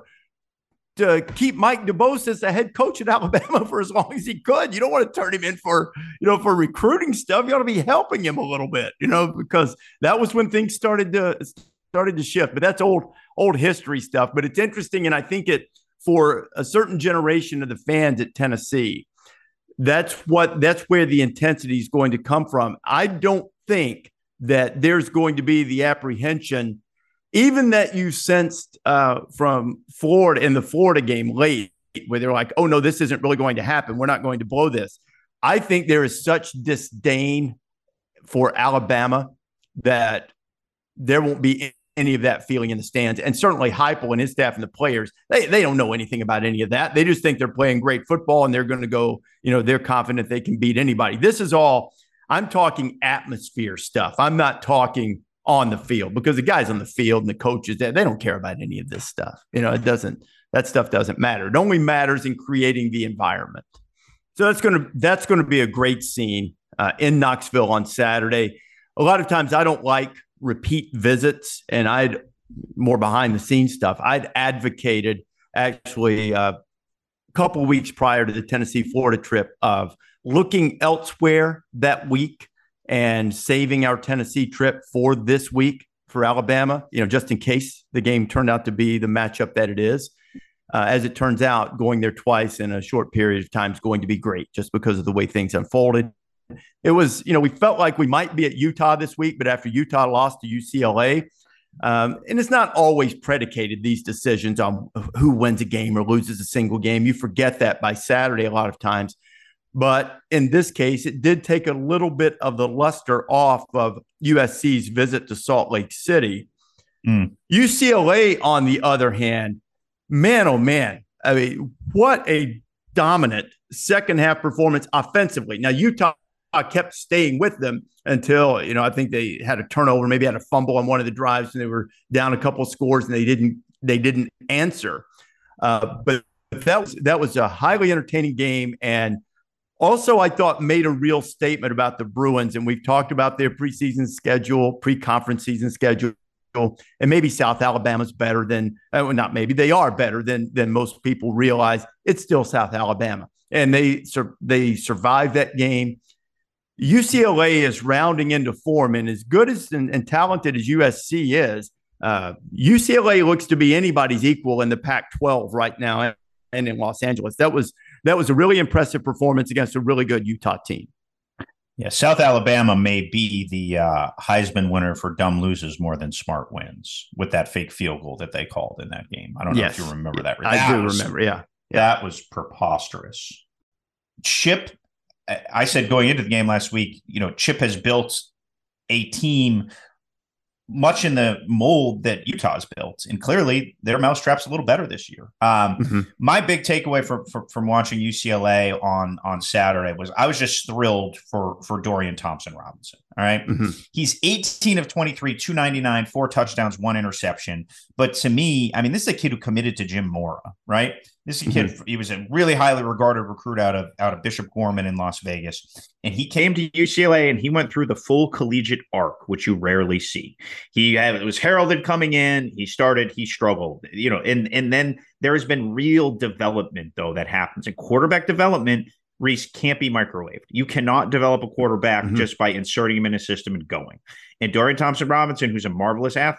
to keep Mike DeBosa as the head coach at Alabama for as long as he could. You don't want to turn him in for, you know, for recruiting stuff. You ought to be helping him a little bit, you know, because that was when things started to started to shift. But that's old, old history stuff. But it's interesting, and I think it for a certain generation of the fans at Tennessee, That's what that's where the intensity is going to come from. I don't think that there's going to be the apprehension, even that you sensed uh, from Florida in the Florida game late, where they're like, oh, no, this isn't really going to happen. We're not going to blow this. I think there is such disdain for Alabama that there won't be any of that feeling in the stands. And certainly Heupel and his staff and the players, they, they don't know anything about any of that. They just think they're playing great football and they're going to go, you know, they're confident they can beat anybody. This is all, I'm talking atmosphere stuff. I'm not talking on the field, because the guys on the field and the coaches, they, they don't care about any of this stuff. You know, it doesn't, that stuff doesn't matter. It only matters in creating the environment. So that's going to, that's going to be a great scene uh, in Knoxville on Saturday. A lot of times I don't like repeat visits, and I'd more behind the scenes stuff. I'd advocated actually uh, a couple of weeks prior to the Tennessee Florida trip of looking elsewhere that week and saving our Tennessee trip for this week for Alabama, you know, just in case the game turned out to be the matchup that it is. Uh, as it turns out, going there twice in a short period of time is going to be great just because of the way things unfolded. It was, you know, we felt like we might be at Utah this week, but after Utah lost to U C L A, um, and it's not always predicated, these decisions, on who wins a game or loses a single game. You forget that by Saturday a lot of times. But in this case, it did take a little bit of the luster off of U S C's visit to Salt Lake City. Mm. U C L A, on the other hand, man, oh man, I mean, what a dominant second half performance offensively. Now, Utah kept staying with them until, you know, I think they had a turnover, maybe had a fumble on one of the drives, and they were down a couple of scores, and they didn't they didn't answer. Uh, but that was that was a highly entertaining game, and also I thought made a real statement about the Bruins. And we've talked about their preseason schedule, pre-conference season schedule, and maybe South Alabama's better than, uh, not maybe, they are better than than most people realize. It's still South Alabama, and they sur- they survived that game. U C L A is rounding into form, and as good as and, and talented as U S C is, uh, U C L A looks to be anybody's equal in the Pac twelve right now and in Los Angeles. That was that was a really impressive performance against a really good Utah team. Yeah, South Alabama may be the uh, Heisman winner for dumb loses more than smart wins with that fake field goal that they called in that game. I don't know yes. if you remember that. I that do was, remember, yeah. yeah. That was preposterous. Chip, I said going into the game last week, you know, Chip has built a team much in the mold that Utah's built, and clearly their mousetrap's a little better this year. Um, mm-hmm. My big takeaway from, from from watching U C L A on on Saturday was I was just thrilled for for Dorian Thompson-Robinson. All right, mm-hmm. He's eighteen of twenty-three, two ninety-nine, four touchdowns, one interception. But to me, I mean, this is a kid who committed to Jim Mora, right? This is a kid, mm-hmm. he was a really highly regarded recruit out of out of Bishop Gorman in Las Vegas. And he came to U C L A and he went through the full collegiate arc, which you rarely see. He had, it was heralded coming in. He started, he struggled, you know, and, and then there has been real development, though, that happens. And quarterback development, Reese, can't be microwaved. You cannot develop a quarterback mm-hmm. just by inserting him in a system and going. And Dorian Thompson-Robinson, who's a marvelous athlete,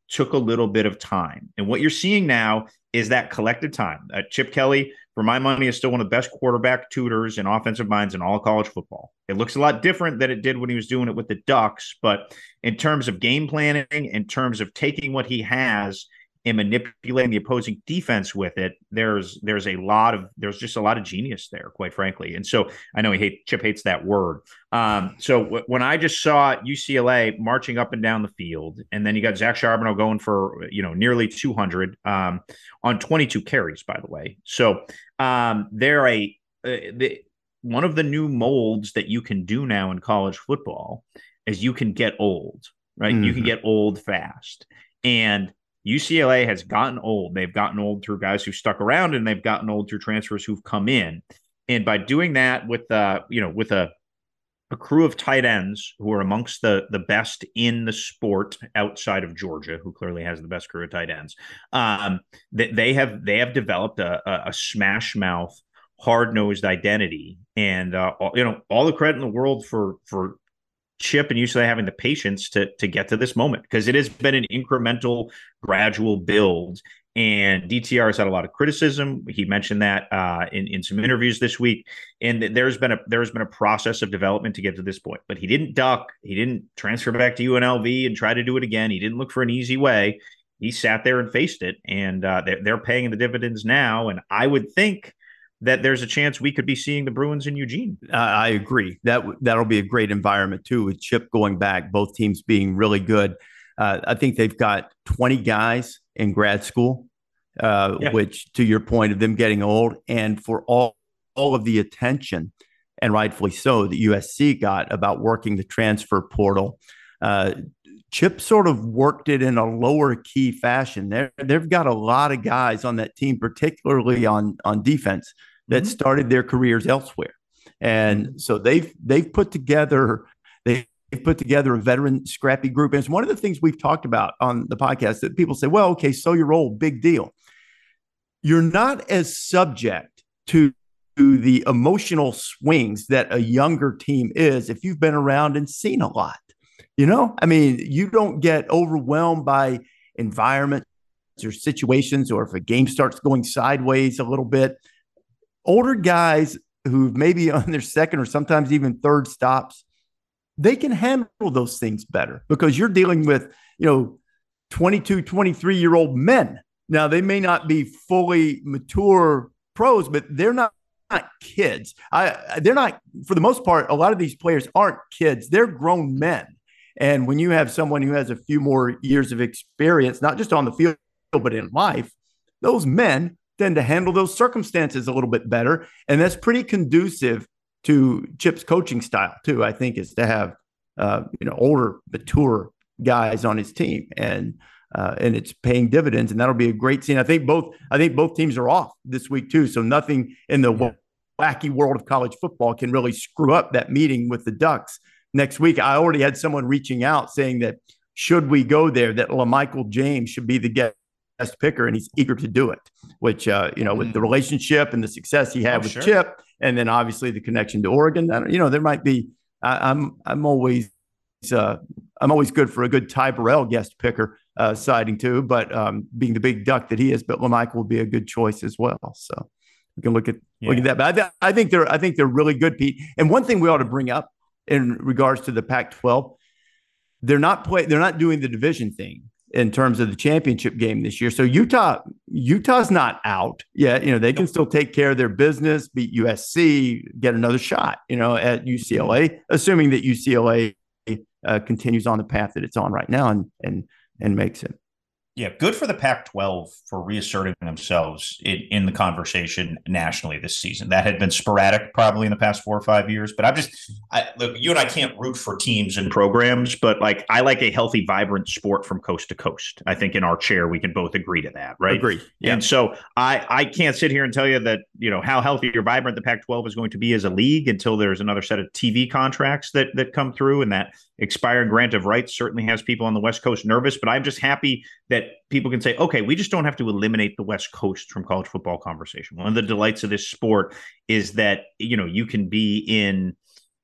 took a little bit of time. And what you're seeing now is that collective time. Uh, Chip Kelly, for my money, is still one of the best quarterback tutors and offensive minds in all of college football. It looks a lot different than it did when he was doing it with the Ducks, but in terms of game planning, in terms of taking what he has and manipulating the opposing defense with it, there's there's a lot of there's just a lot of genius there, quite frankly. And so I know he hate Chip hates that word. Um, so w- when I just saw U C L A marching up and down the field, and then you got Zach Charbonneau going for you know nearly two hundred um, on twenty-two carries, by the way. So um, they're a uh, the, one of the new molds that you can do now in college football is you can get old, right? Mm-hmm. You can get old fast, and U C L A has gotten old. They've gotten old through guys who stuck around, and they've gotten old through transfers who've come in. And by doing that with, uh, you know, with a, a crew of tight ends who are amongst the, the best in the sport outside of Georgia, who clearly has the best crew of tight ends, um, they, they have they have developed a, a, a smash mouth, hard nosed identity, and uh, all, you know, all the credit in the world for for. Chip and U C L A having the patience to to get to this moment, because it has been an incremental, gradual build. And D T R has had a lot of criticism. He mentioned that uh, in in some interviews this week. And there's been a there's been a process of development to get to this point. But he didn't duck. He didn't transfer back to U N L V and try to do it again. He didn't look for an easy way. He sat there and faced it. And uh, they're, they're paying the dividends now. And I would think that there's a chance we could be seeing the Bruins in Eugene. Uh, I agree. That that'll be a great environment too, with Chip going back, both teams being really good. Uh, I think they've got twenty guys in grad school, uh, yeah. which, to your point of them getting old, and for all all of the attention, and rightfully so, that U S C got about working the transfer portal. Uh, Chip sort of worked it in a lower key fashion. They're, they've got a lot of guys on that team, particularly on on defense, that mm-hmm. started their careers elsewhere. And so they've they've put together they've put together a veteran scrappy group. And it's one of the things we've talked about on the podcast that people say, well, okay, so you're old, big deal. You're not as subject to, to the emotional swings that a younger team is if you've been around and seen a lot. You know, I mean, you don't get overwhelmed by environments or situations, or if a game starts going sideways a little bit. Older guys who maybe on their second or sometimes even third stops, they can handle those things better because you're dealing with, you know, twenty-two, twenty-three year old men. Now, they may not be fully mature pros, but they're not, not kids. I, they're not, for the most part, a lot of these players aren't kids. They're grown men. And when you have someone who has a few more years of experience, not just on the field, but in life, those men tend to handle those circumstances a little bit better. And that's pretty conducive to Chip's coaching style, too, I think, is to have, uh, you know, older, mature guys on his team. And uh, and it's paying dividends. And that'll be a great scene. I think both I think both teams are off this week, too. So nothing in the yeah. wacky world of college football can really screw up that meeting with the Ducks next week. I already had someone reaching out saying that should we go there, that LaMichael James should be the guest picker, and he's eager to do it, which, uh, you know, with the relationship and the success he had oh, with sure. Chip, and then obviously the connection to Oregon, you know, there might be, I, I'm, I'm always, uh, I'm always good for a good Ty Burrell guest picker uh, siding too, but um, being the big duck that he is, but LaMichael would be a good choice as well. So we can look at, yeah. look at that. But I, th- I think they're, I think they're really good, Pete. And one thing we ought to bring up in regards to the Pac twelve, they're not play, they're not doing the division thing in terms of the championship game this year. So Utah, Utah's not out yet. You know, they can still take care of their business, beat U S C, get another shot, you know, at U C L A, assuming that U C L A uh, continues on the path that it's on right now and and and makes it. Yeah, good for the Pac twelve for reasserting themselves in, in the conversation nationally this season. That had been sporadic probably in the past four or five years. But I'm just, I, look, you and I can't root for teams and programs, but like I like a healthy, vibrant sport from coast to coast. I think in our chair we can both agree to that, right? Agree. Yeah. And so I, I can't sit here and tell you that, you know, how healthy or vibrant the Pac twelve is going to be as a league until there's another set of T V contracts that that come through, and that expiring grant of rights certainly has people on the West Coast nervous. But I'm just happy that people can say, okay, we just don't have to eliminate the West Coast from college football conversation. One of the delights of this sport is that, you know, you can be in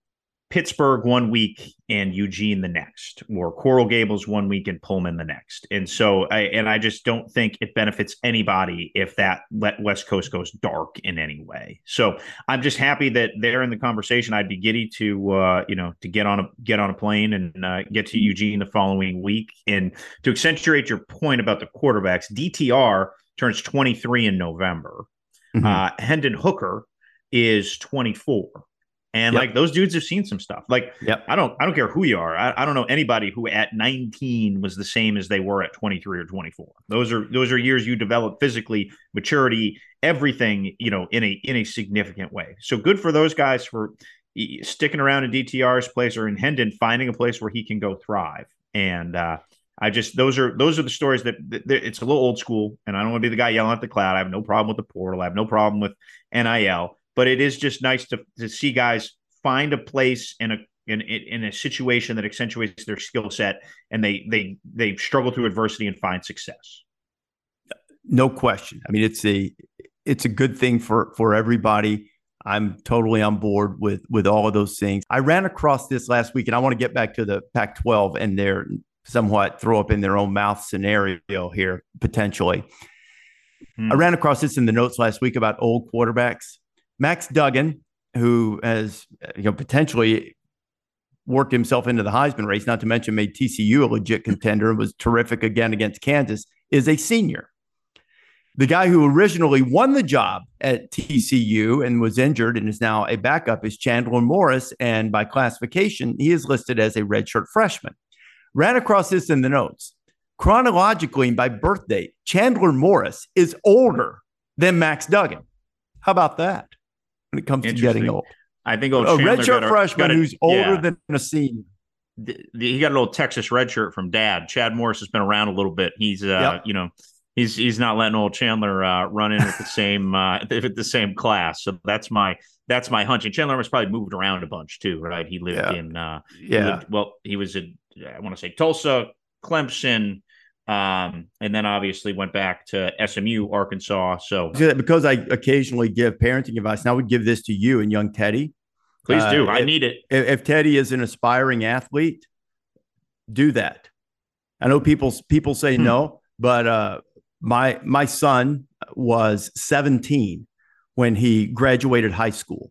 Pittsburgh one week and Eugene the next, or Coral Gables one week and Pullman the next. And so, I, and I just don't think it benefits anybody if that West Coast goes dark in any way. So I'm just happy that they're in the conversation. I'd be giddy to, uh, you know, to get on a, get on a plane and uh, get to Eugene the following week. And to accentuate your point about the quarterbacks, D T R turns twenty-three in November. Mm-hmm. Uh, Hendon Hooker is twenty-four. And yep. like those dudes have seen some stuff. Like, yep. I don't, I don't care who you are. I, I don't know anybody who at nineteen was the same as they were at twenty-three or twenty-four. Those are, those are years you develop physically, maturity, everything, you know, in a, in a significant way. So good for those guys for sticking around in D T R's place, or in Hendon finding a place where he can go thrive. And uh, I just, those are, those are the stories that, that, that it's a little old school, and I don't want to be the guy yelling at the cloud. I have no problem with the portal. I have no problem with N I L. But it is just nice to, to see guys find a place in a in in a situation that accentuates their skill set, and they they they struggle through adversity and find success. No question. I mean, it's a it's a good thing for for everybody. I'm totally on board with with all of those things. I ran across this last week, and I want to get back to the Pac twelve and their somewhat throw up in their own mouth scenario here potentially. Hmm. I ran across this in the notes last week about old quarterbacks. Max Duggan, who has, you know, potentially worked himself into the Heisman race, not to mention made T C U a legit contender and was terrific again against Kansas, is a senior. The guy who originally won the job at T C U and was injured and is now a backup is Chandler Morris, and by classification, he is listed as a redshirt freshman. Ran across this in the notes. Chronologically and by birth date, Chandler Morris is older than Max Duggan. How about that? When it comes to getting old, I think old a redshirt freshman a, who's older yeah. than a senior. The, the, he got an old Texas redshirt from Dad. Chad Morris has been around a little bit. He's, uh, yep. you know, he's he's not letting old Chandler uh, run in at the same uh, at the same class. So that's my that's my hunch. And Chandler was probably moved around a bunch too, right? He lived yeah. in uh, yeah. He lived, well, he was in I want to say Tulsa, Clemson. Um, and then obviously went back to S M U, Arkansas. So because I occasionally give parenting advice, now I would give this to you and young Teddy. Please uh, do. I if, need it. If, if Teddy is an aspiring athlete, do that. I know people people say hmm. no, but uh, my my son was seventeen when he graduated high school,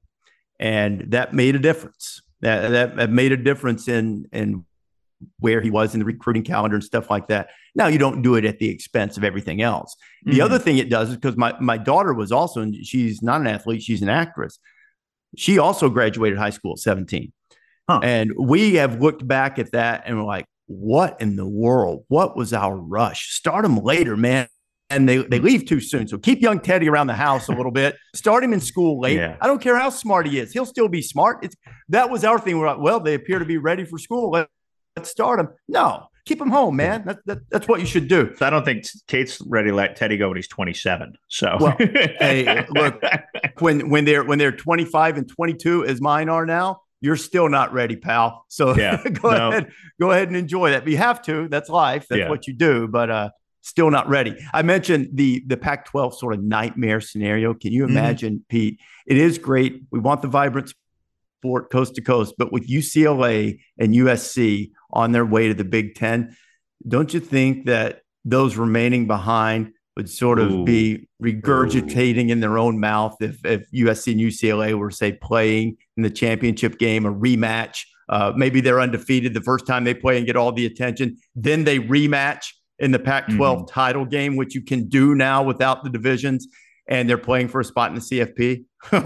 and that made a difference. That that, that made a difference in in. where he was in the recruiting calendar and stuff like that. Now, you don't do it at the expense of everything else. The mm-hmm. other thing it does is because my, my daughter was also, and she's not an athlete, she's an actress. She also graduated high school at seventeen. Huh. And we have looked back at that and we're like, what in the world? What was our rush? Start them later, man. And they, they leave too soon. So keep young Teddy around the house a little bit. Start him in school late. Yeah. I don't care how smart he is. He'll still be smart. It's, that was our thing. We're like, well, they appear to be ready for school. Let, let's start him. No, keep him home, man. That, that, that's what you should do. So I don't think Tate's ready to let Teddy go when he's twenty-seven. So well, hey, look, when when they're when they're twenty-five and twenty-two, as mine are now, you're still not ready, pal. So yeah, go no. ahead, go ahead and enjoy that. But you have to. That's life. That's yeah. what you do. But uh, still not ready. I mentioned the the Pac twelve sort of nightmare scenario. Can you imagine, mm-hmm. Pete? It is great. We want the vibrant sport coast to coast, but with U C L A and U S C on their way to the Big Ten, don't you think that those remaining behind would sort of Ooh. be regurgitating Ooh. in their own mouth if, if U S C and U C L A were, say, playing in the championship game, a rematch? Uh, maybe they're undefeated the first time they play and get all the attention. Then they rematch in the Pac twelve mm-hmm. title game, which you can do now without the divisions, and they're playing for a spot in the C F P.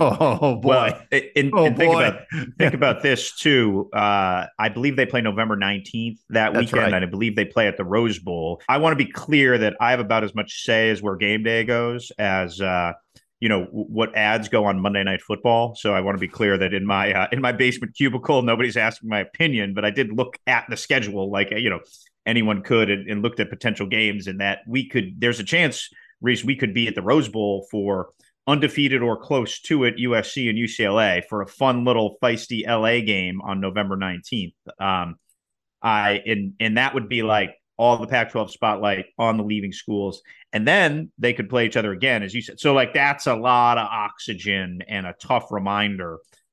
Oh boy! Well, and, oh, and think boy. about think about this too. Uh, I believe they play November nineteenth that That's weekend, right. and I believe they play at the Rose Bowl. I want to be clear that I have about as much say as where game day goes as uh, you know what ads go on Monday Night Football. So I want to be clear that in my uh, in my basement cubicle, nobody's asking my opinion, but I did look at the schedule like you know anyone could and, and looked at potential games, and that we could. There's a chance, Reese, we could be at the Rose Bowl for undefeated or close to it, U S C and U C L A, for a fun little feisty L A game on November nineteenth. Um, I and and that would be like all the Pac twelve spotlight on the leaving schools, and then they could play each other again, as you said. So like that's a lot of oxygen and a tough reminder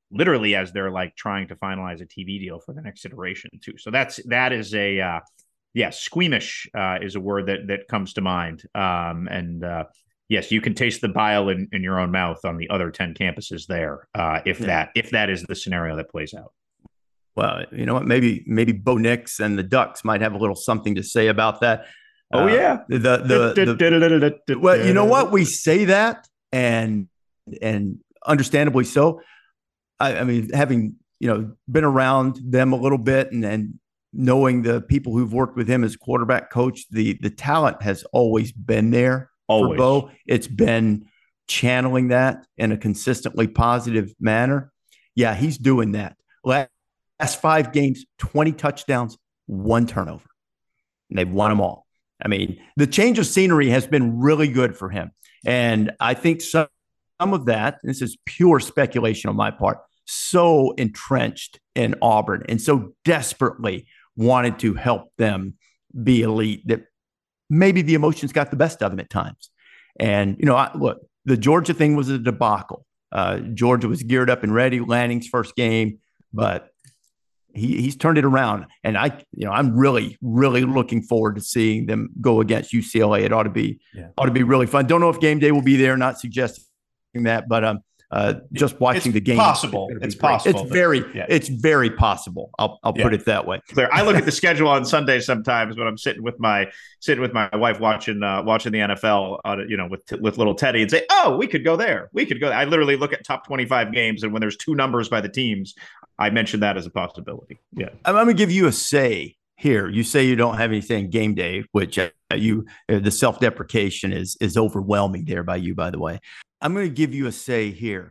literally as they're like trying to finalize a T V deal for the next iteration too. So that's that is a uh, yeah, squeamish uh, is a word that that comes to mind. Um, and uh, yes, you can taste the bile in, in your own mouth on the other ten campuses there, uh, if yeah. that if that is the scenario that plays out. Well, you know what? Maybe maybe Bo Nix and the Ducks might have a little something to say about that. Oh uh, yeah, the the, the, the well, you know what? We say that, and and understandably so. I, I mean, having you know been around them a little bit, and and knowing the people who've worked with him as quarterback coach, the the talent has always been there always. for Bo. It's been channeling that in a consistently positive manner. Yeah, he's doing that. Last Last five games, twenty touchdowns, one turnover. And they've won them all. I mean, the change of scenery has been really good for him. And I think some, some of that, this is pure speculation on my part, so entrenched in Auburn and so desperately wanted to help them be elite that maybe the emotions got the best of him at times. And, you know, I, look, the Georgia thing was a debacle. Uh, Georgia was geared up and ready, Lanning's first game, but He, he's turned it around, and I, you know, I'm really, really looking forward to seeing them go against U C L A. It ought to be, yeah. ought to be really fun. Don't know if game day will be there. Not suggesting that, but um, uh, just watching it's the game. Possible. It's, it's possible. It's very, yeah. it's very possible. I'll, I'll yeah. put it that way. Clear. I look at the schedule on Sunday sometimes when I'm sitting with my sitting with my wife watching uh, watching the N F L, on, you know, with with little Teddy, and say, "Oh, we could go there. We could go." There. I literally look at top twenty-five games, and when there's two numbers by the teams, I mentioned that as a possibility. Yeah, I'm, I'm going to give you a say here. You say you don't have anything game day, which uh, you uh, the self-deprecation is is overwhelming there by you, by the way. I'm going to give you a say here.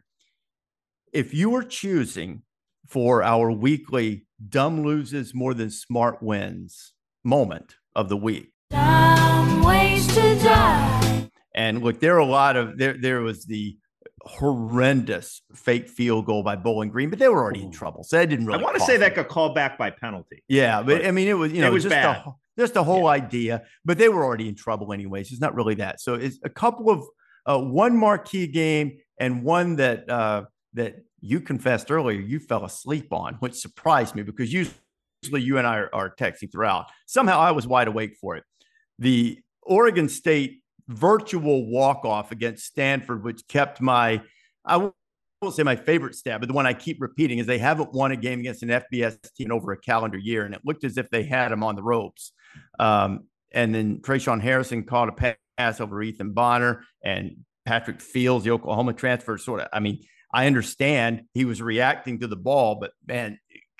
If you were choosing for our weekly dumb loses more than smart wins moment of the week. Dumb ways to die. And look, there are a lot of there. There was the horrendous fake field goal by Bowling Green, but they were already in trouble, so that didn't really. I want to say that got called back by penalty. Yeah, but, but I mean, it was you know it was just bad. a, just the whole yeah. idea. But they were already in trouble anyways. It's not really that. So it's a couple of uh, one marquee game and one that uh, that you confessed earlier you fell asleep on, which surprised me because usually you and I are, are texting throughout. Somehow I was wide awake for it. The Oregon State virtual walk-off against Stanford, which kept my, I won't say my favorite stat, but the one I keep repeating is they haven't won a game against an F B S team in over a calendar year, and it looked as if they had them on the ropes. Um, and then Trayshawn Harrison caught a pass over Ethan Bonner, and Patrick Fields, the Oklahoma transfer, sort of, I mean, I understand he was reacting to the ball, but man,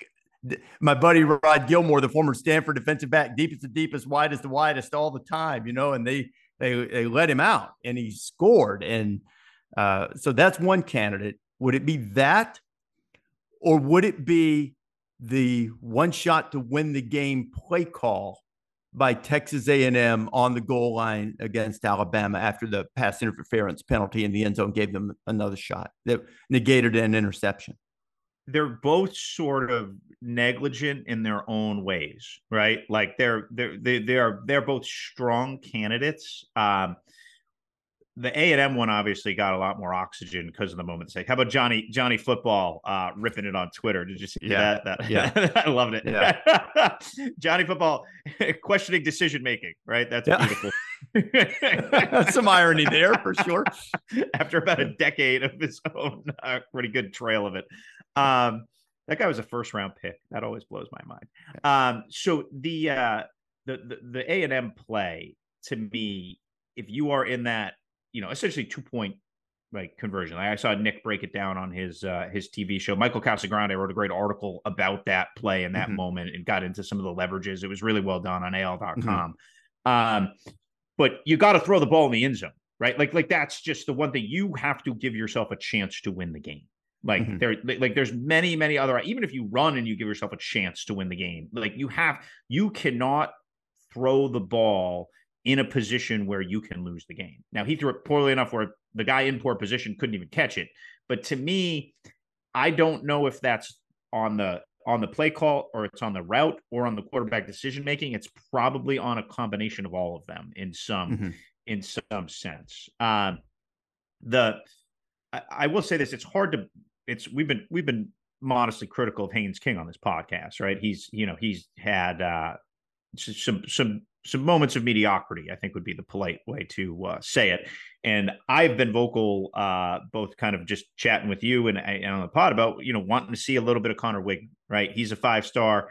my buddy Rod Gilmore, the former Stanford defensive back, deep is the deepest, wide is the widest all the time, you know, and they, They they let him out and he scored. And uh, so that's one candidate. Would it be that, or would it be the one shot to win the game play call by Texas A and M on the goal line against Alabama after the pass interference penalty in the end zone gave them another shot that negated an interception? They're both sort of negligent in their own ways, right? Like they're they're they they are they're both strong candidates. Um, the A and M one obviously got a lot more oxygen because of the moment's sake. How about Johnny Johnny Football uh, ripping it on Twitter? Did you see yeah. that? That yeah, I loved it. Yeah. Johnny Football questioning decision making, right? That's yeah. beautiful. That's some irony there for sure. After about a decade of his own uh, pretty good trail of it. Um, that guy was a first round pick. That always blows my mind. Um, so the, uh, the, the, the A and M play to me, if you are in that, you know, essentially two point like conversion, like I saw Nick break it down on his, uh, his T V show. Michael Casagrande wrote a great article about that play and that mm-hmm. moment and got into some of the leverages. It was really well done on A L dot com. Mm-hmm. Um, but you got to throw the ball in the end zone, right? Like, like that's just the one thing you have to give yourself a chance to win the game. Like mm-hmm. there, like there's many, many other, even if you run and you give yourself a chance to win the game, like you have, you cannot throw the ball in a position where you can lose the game. Now he threw it poorly enough where the guy in poor position couldn't even catch it. But to me, I don't know if that's on the, on the play call or it's on the route or on the quarterback decision-making. It's probably on a combination of all of them in some, mm-hmm. in some sense. Um, the, I, I will say this, it's hard to, it's we've been we've been modestly critical of Haynes King on this podcast, right? He's you know he's had uh, some some some moments of mediocrity, I think would be the polite way to uh, say it. And I've been vocal, uh, both kind of just chatting with you and, and on the pod about, you know, wanting to see a little bit of Connor Wigton, right? He's a five star.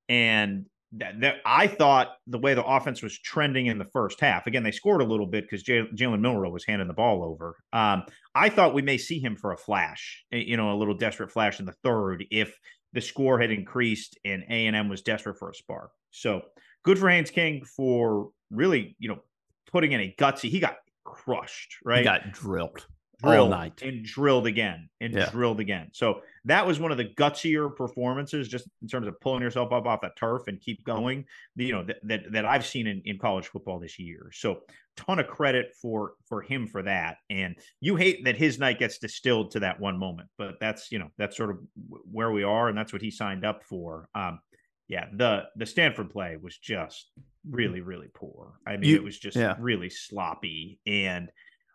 And that, that I thought the way the offense was trending in the first half, again, they scored a little bit because J- Jalen Milroe was handing the ball over. Um, I thought we may see him for a flash, you know, a little desperate flash in the third if the score had increased and A and M was desperate for a spark. So good for Haynes King for really, you know, putting in a gutsy. He got crushed, right? He got drilled, drilled all night and drilled again and yeah. drilled again. So that was one of the gutsier performances, just in terms of pulling yourself up off that turf and keep going. You know that that, that I've seen in, in college football this year. So ton of credit for for him for that. And you hate that his night gets distilled to that one moment, but that's you know that's sort of where we are, and that's what he signed up for. Um, Yeah, the the Stanford play was just really, really poor. I mean, you, it was just yeah. really sloppy. And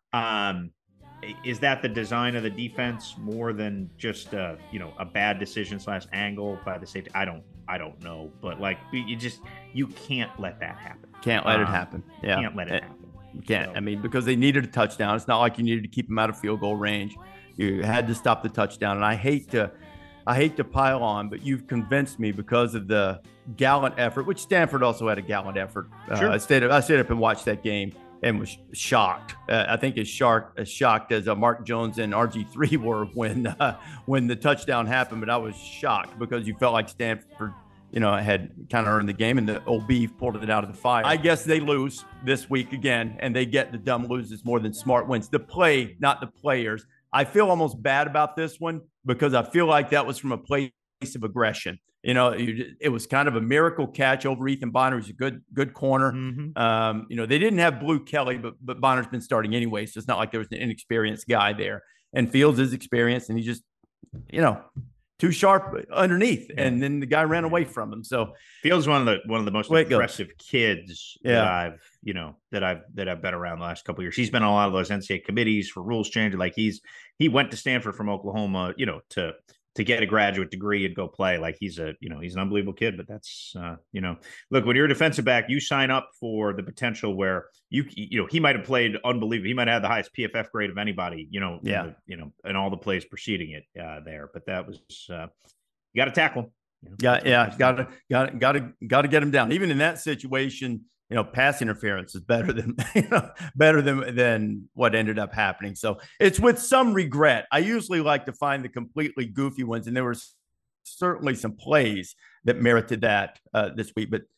um, is that the design of the defense more than just a, you know, a bad decision slash angle by the safety? I don't, I don't know. But like, you just you can't let that happen. Can't let um, it happen. Yeah, can't let it, it happen. You can't. So, I mean, because they needed a touchdown. It's not like you needed to keep them out of field goal range. You had to stop the touchdown. And I hate to. I hate to pile on, but you've convinced me because of the gallant effort, which Stanford also had a gallant effort. Sure. Uh, I stayed I stayed up and watched that game and was shocked. Uh, I think as shocked as shocked as uh, Mark Jones and R G three were when uh, when the touchdown happened. But I was shocked because you felt like Stanford, you know, had kind of earned the game, and the old beef pulled it out of the fire. I guess they lose this week again, and they get the dumb loses more than smart wins. The play, not the players. I feel almost bad about this one because I feel like that was from a place of aggression. You know, it was kind of a miracle catch over Ethan Bonner, who's a good, good corner. Mm-hmm. Um, you know, they didn't have Blue Kelly, but but Bonner's been starting anyway, so it's not like there was an inexperienced guy there. And Fields is experienced, and he just, you know, too sharp underneath, yeah. and then the guy ran away from him. So Fields one of the one of the most impressive kids yeah. that I've you know that I've that I've been around the last couple of years. He's been on a lot of those N C double A committees for rules change. Like he's he went to Stanford from Oklahoma, you know, to to get a graduate degree and go play. Like he's a you know he's an unbelievable kid. But that's uh, you know look, when you're a defensive back, you sign up for the potential where you you know he might have played unbelievable. He might have had the highest P F F grade of anybody. You know, yeah, in the, you know, and all the plays preceding it uh, there. But that was uh, you got to tackle him. You know, yeah, yeah, got to, got to, got to, got to get him down. Even in that situation, you know, pass interference is better than, you know, better than than what ended up happening. So it's with some regret. I usually like to find the completely goofy ones, and there were certainly some plays that merited that uh, this week, but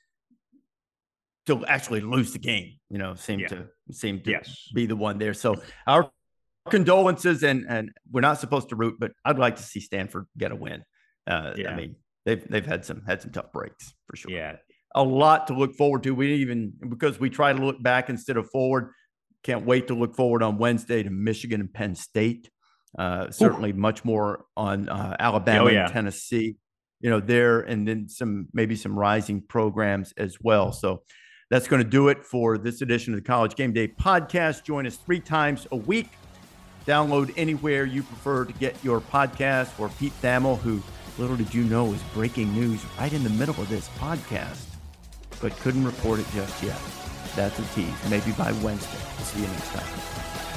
to actually lose the game, you know, seemed yeah. to seemed to yes. be the one there. So our condolences, and and we're not supposed to root, but I'd like to see Stanford get a win. Uh, yeah. I mean, they've they've had some had some tough breaks for sure. Yeah, a lot to look forward to. We even because we try to look back instead of forward. Can't wait to look forward on Wednesday to Michigan and Penn State. Uh, certainly, Ooh. much more on uh, Alabama oh, yeah. and Tennessee. You know, there and then some maybe some rising programs as well. So that's going to do it for this edition of the College Game Day podcast. Join us three times a week. Download anywhere you prefer to get your podcast. Or Pete Thamel, who little did you know is breaking news right in the middle of this podcast, but couldn't report it just yet. That's a tease. Maybe by Wednesday. We'll see you next time.